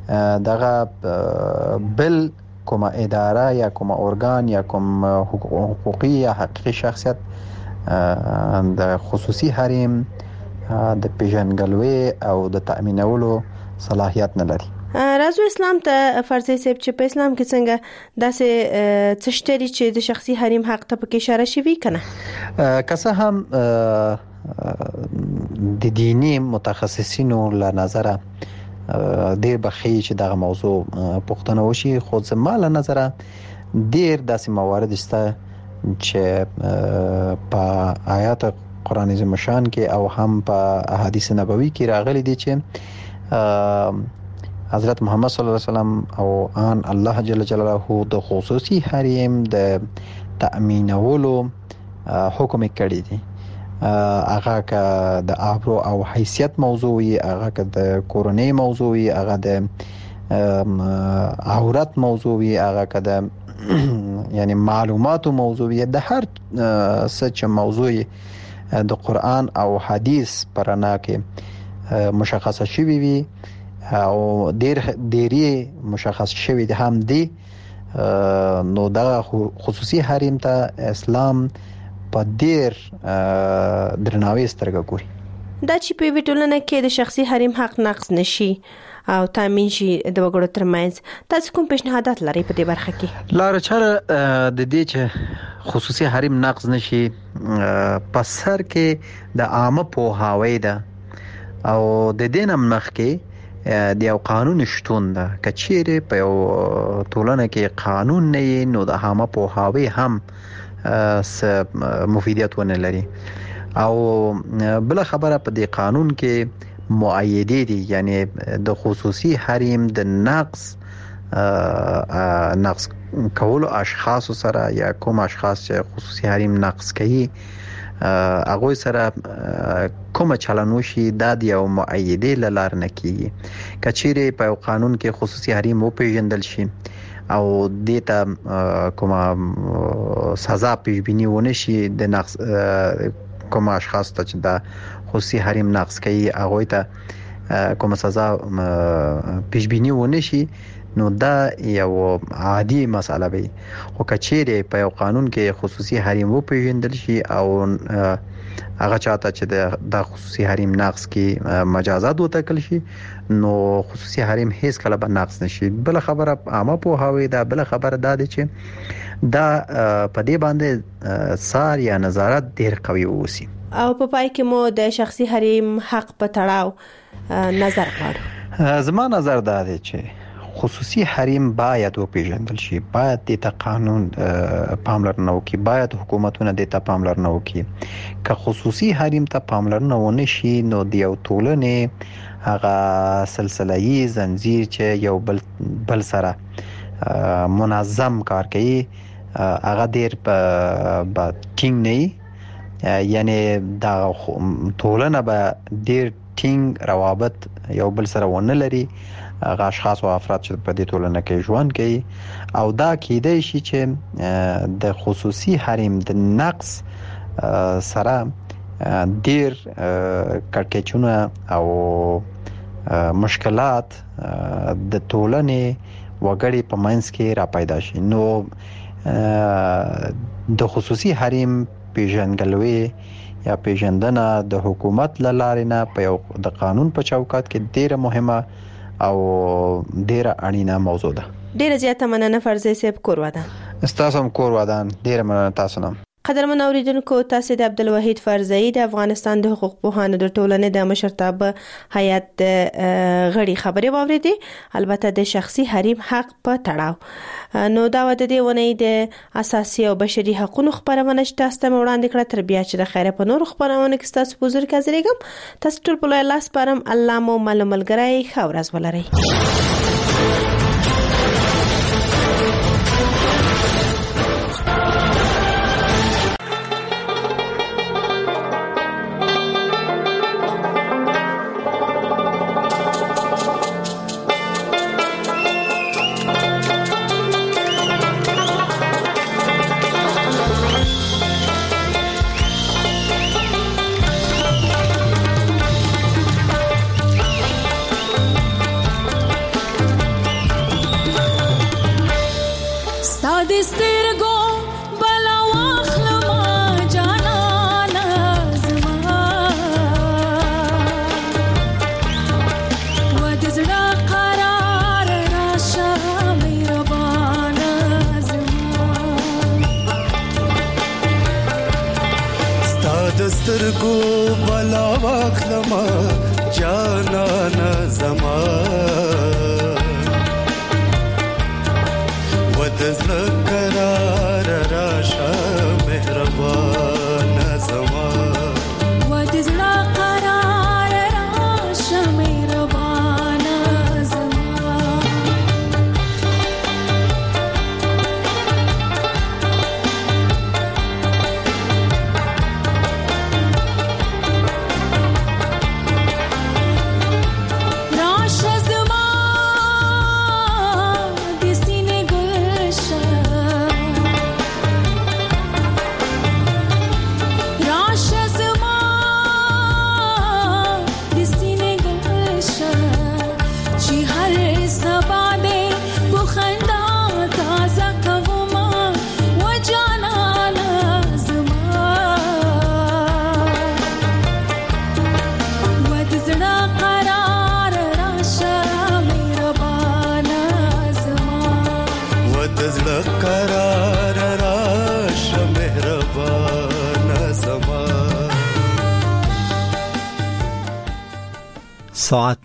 دغه بل کومه اداره یا کومه ارګان یا کوم حقوقي یا حقوقي شخصیت د خصوصي حریم د پیژنګلوي او د تامینولو صلاحیت نه لري.
راځو اسلام ته فرضي صاحب چې په اسلام کې څنګه داسې څشتري چې د شخصي حریم حق ته پکې اشاره شوی کنه؟
که هم د دینی متخصصینو له نظره ډیر بخي چې دغه موضوع پوښتنه وشي، خو زما له نظره ډیر داسې موارد شته چې په آیات قرآن عظیم شان کې او هم په احادیث نبوي کې راغلي دي چې حضرت محمد صلی الله علیه وسلم او ان الله جل جلاله د خصوصي حریم د تامینولو حکم کړی دی. هغه که د ابرو او حیثیت موضوع وي، هغه که د کورنۍ موضوع وي، هغه د عورت موضوع وي، هغه که د یعنی معلوماتو موضوع وي، د هر څه چې موضوع د قرآن او حدیث پرانا کې مشخصه شوی وي او ډېری مشخص شوی دي هم دي، نو دا خصوصي حریم ته اسلام په ډېر درناوي سترګه ګوري.
دا چې په ویټولنه کې د شخصي حریم حق نقض نشي او تامین شي د وګړو ترمنځ، تاسو کوم پیشنهادات لرئ په دې برخه کې؟
لاره چاره د دې چې خصوصي حریم نقض نشي په سر کې د عامه پوهاوی ده او د دې نه مخکې د یو قانون شتون ده. کچېره په یو ټولنه کې قانون نه نو د عامه پوهاوی هم مفیدیت ونه لري. او بل خبره په دې قانون کې معایدې دي، یعنی د خصوصي حریم د نقض کولو اشخاص سره یا کوم اشخاص چې خصوصي حریم نقض کوي هغه سره کوم چلنوشي د یو معایدې لار نه کیږي. کچېره په قانون کې خصوصي حریم وپیژندل شي او دیتا کومه سزا پیشبینی ونه شي د نقض کوم اشخاص ته چې د خصوصي حریم نقض کوي هغه ته کوم سزا پیشبینی ونه شي، نو دا یو عادي مسله وي. خو کچېره په یو قانون کې خصوصي حریم وپیژندل شي او هغه چاته چې د خصوصي حریم نقض کې مجازات وټاکل شي، نو خصوصي حریم هیڅ کله به نقض نشي. بل خبره عامه پوهاوی ده، بل خبره دا ده چې دا په دې باندې سار یا نظارت ډیر قوي وسی.
او په پای کې مو د شخصي حریم حق په تړاو نظر غواړو.
زما نظر دا دی چې خصوصي حریم باید وپیژندل شي، باید د قانون پاملرنه وکړي، باید حکومتونه د پاملرنه وکړي. که خصوصي حریم ته پاملرنه ونه شي نو د یو ټولنې هغه سلسله‌ای زنجیر چې یو بل سره منظم کار کوي هغه ډیر په ټینګ نه، یعنی دا ټولنه به ډیر ټینګ روابط یو بل سره ونه لري. هغه اشخاص او افراد چې په دې ټولنه کې ژوند کوي او دا کېدای شي چې د خصوصي حریم د نقض سره ډیر کړکېچونه او مشکلات د ټولنې وګړي په منځ کې را پیدا شي. نو د خصوصي حریم پیژندګلوي یا پیژندنه د حکومت لاره نه په یو د قانون په چوکاټ کې ډیره مهمه او ډیره اړینه موضوع ده.
ډیره زیاته مننه فرزي صاحب، کور ودان.
تاسو هم کور ودان، ډیره مننه تاسو نه.
قدرمن اوریدونکو، تاسو د عبدالوحید فرزي د افغانستان د حقوق پوهانو د ټولنې د مشرتابه هیئت غړي خبري واوریدي، البته د شخصي حریم حق په تړاو. نو دا د دې ونې د اساسي او بشري حقوقو خبرونه چې تاسو ته وړاندې کړه، تر بیا چې د خیره په نور خبرونه کې تاسو په حضور کې حاضرېږم. تاسو ټول په الله سپارم، الله مو ملګری ښه ورځ ولرئ.
سترګو بلا واخلما جانانا زما ودزړه قرار راشه مهربان زما
ودزړه قرار راشه مهربان زما
ساعت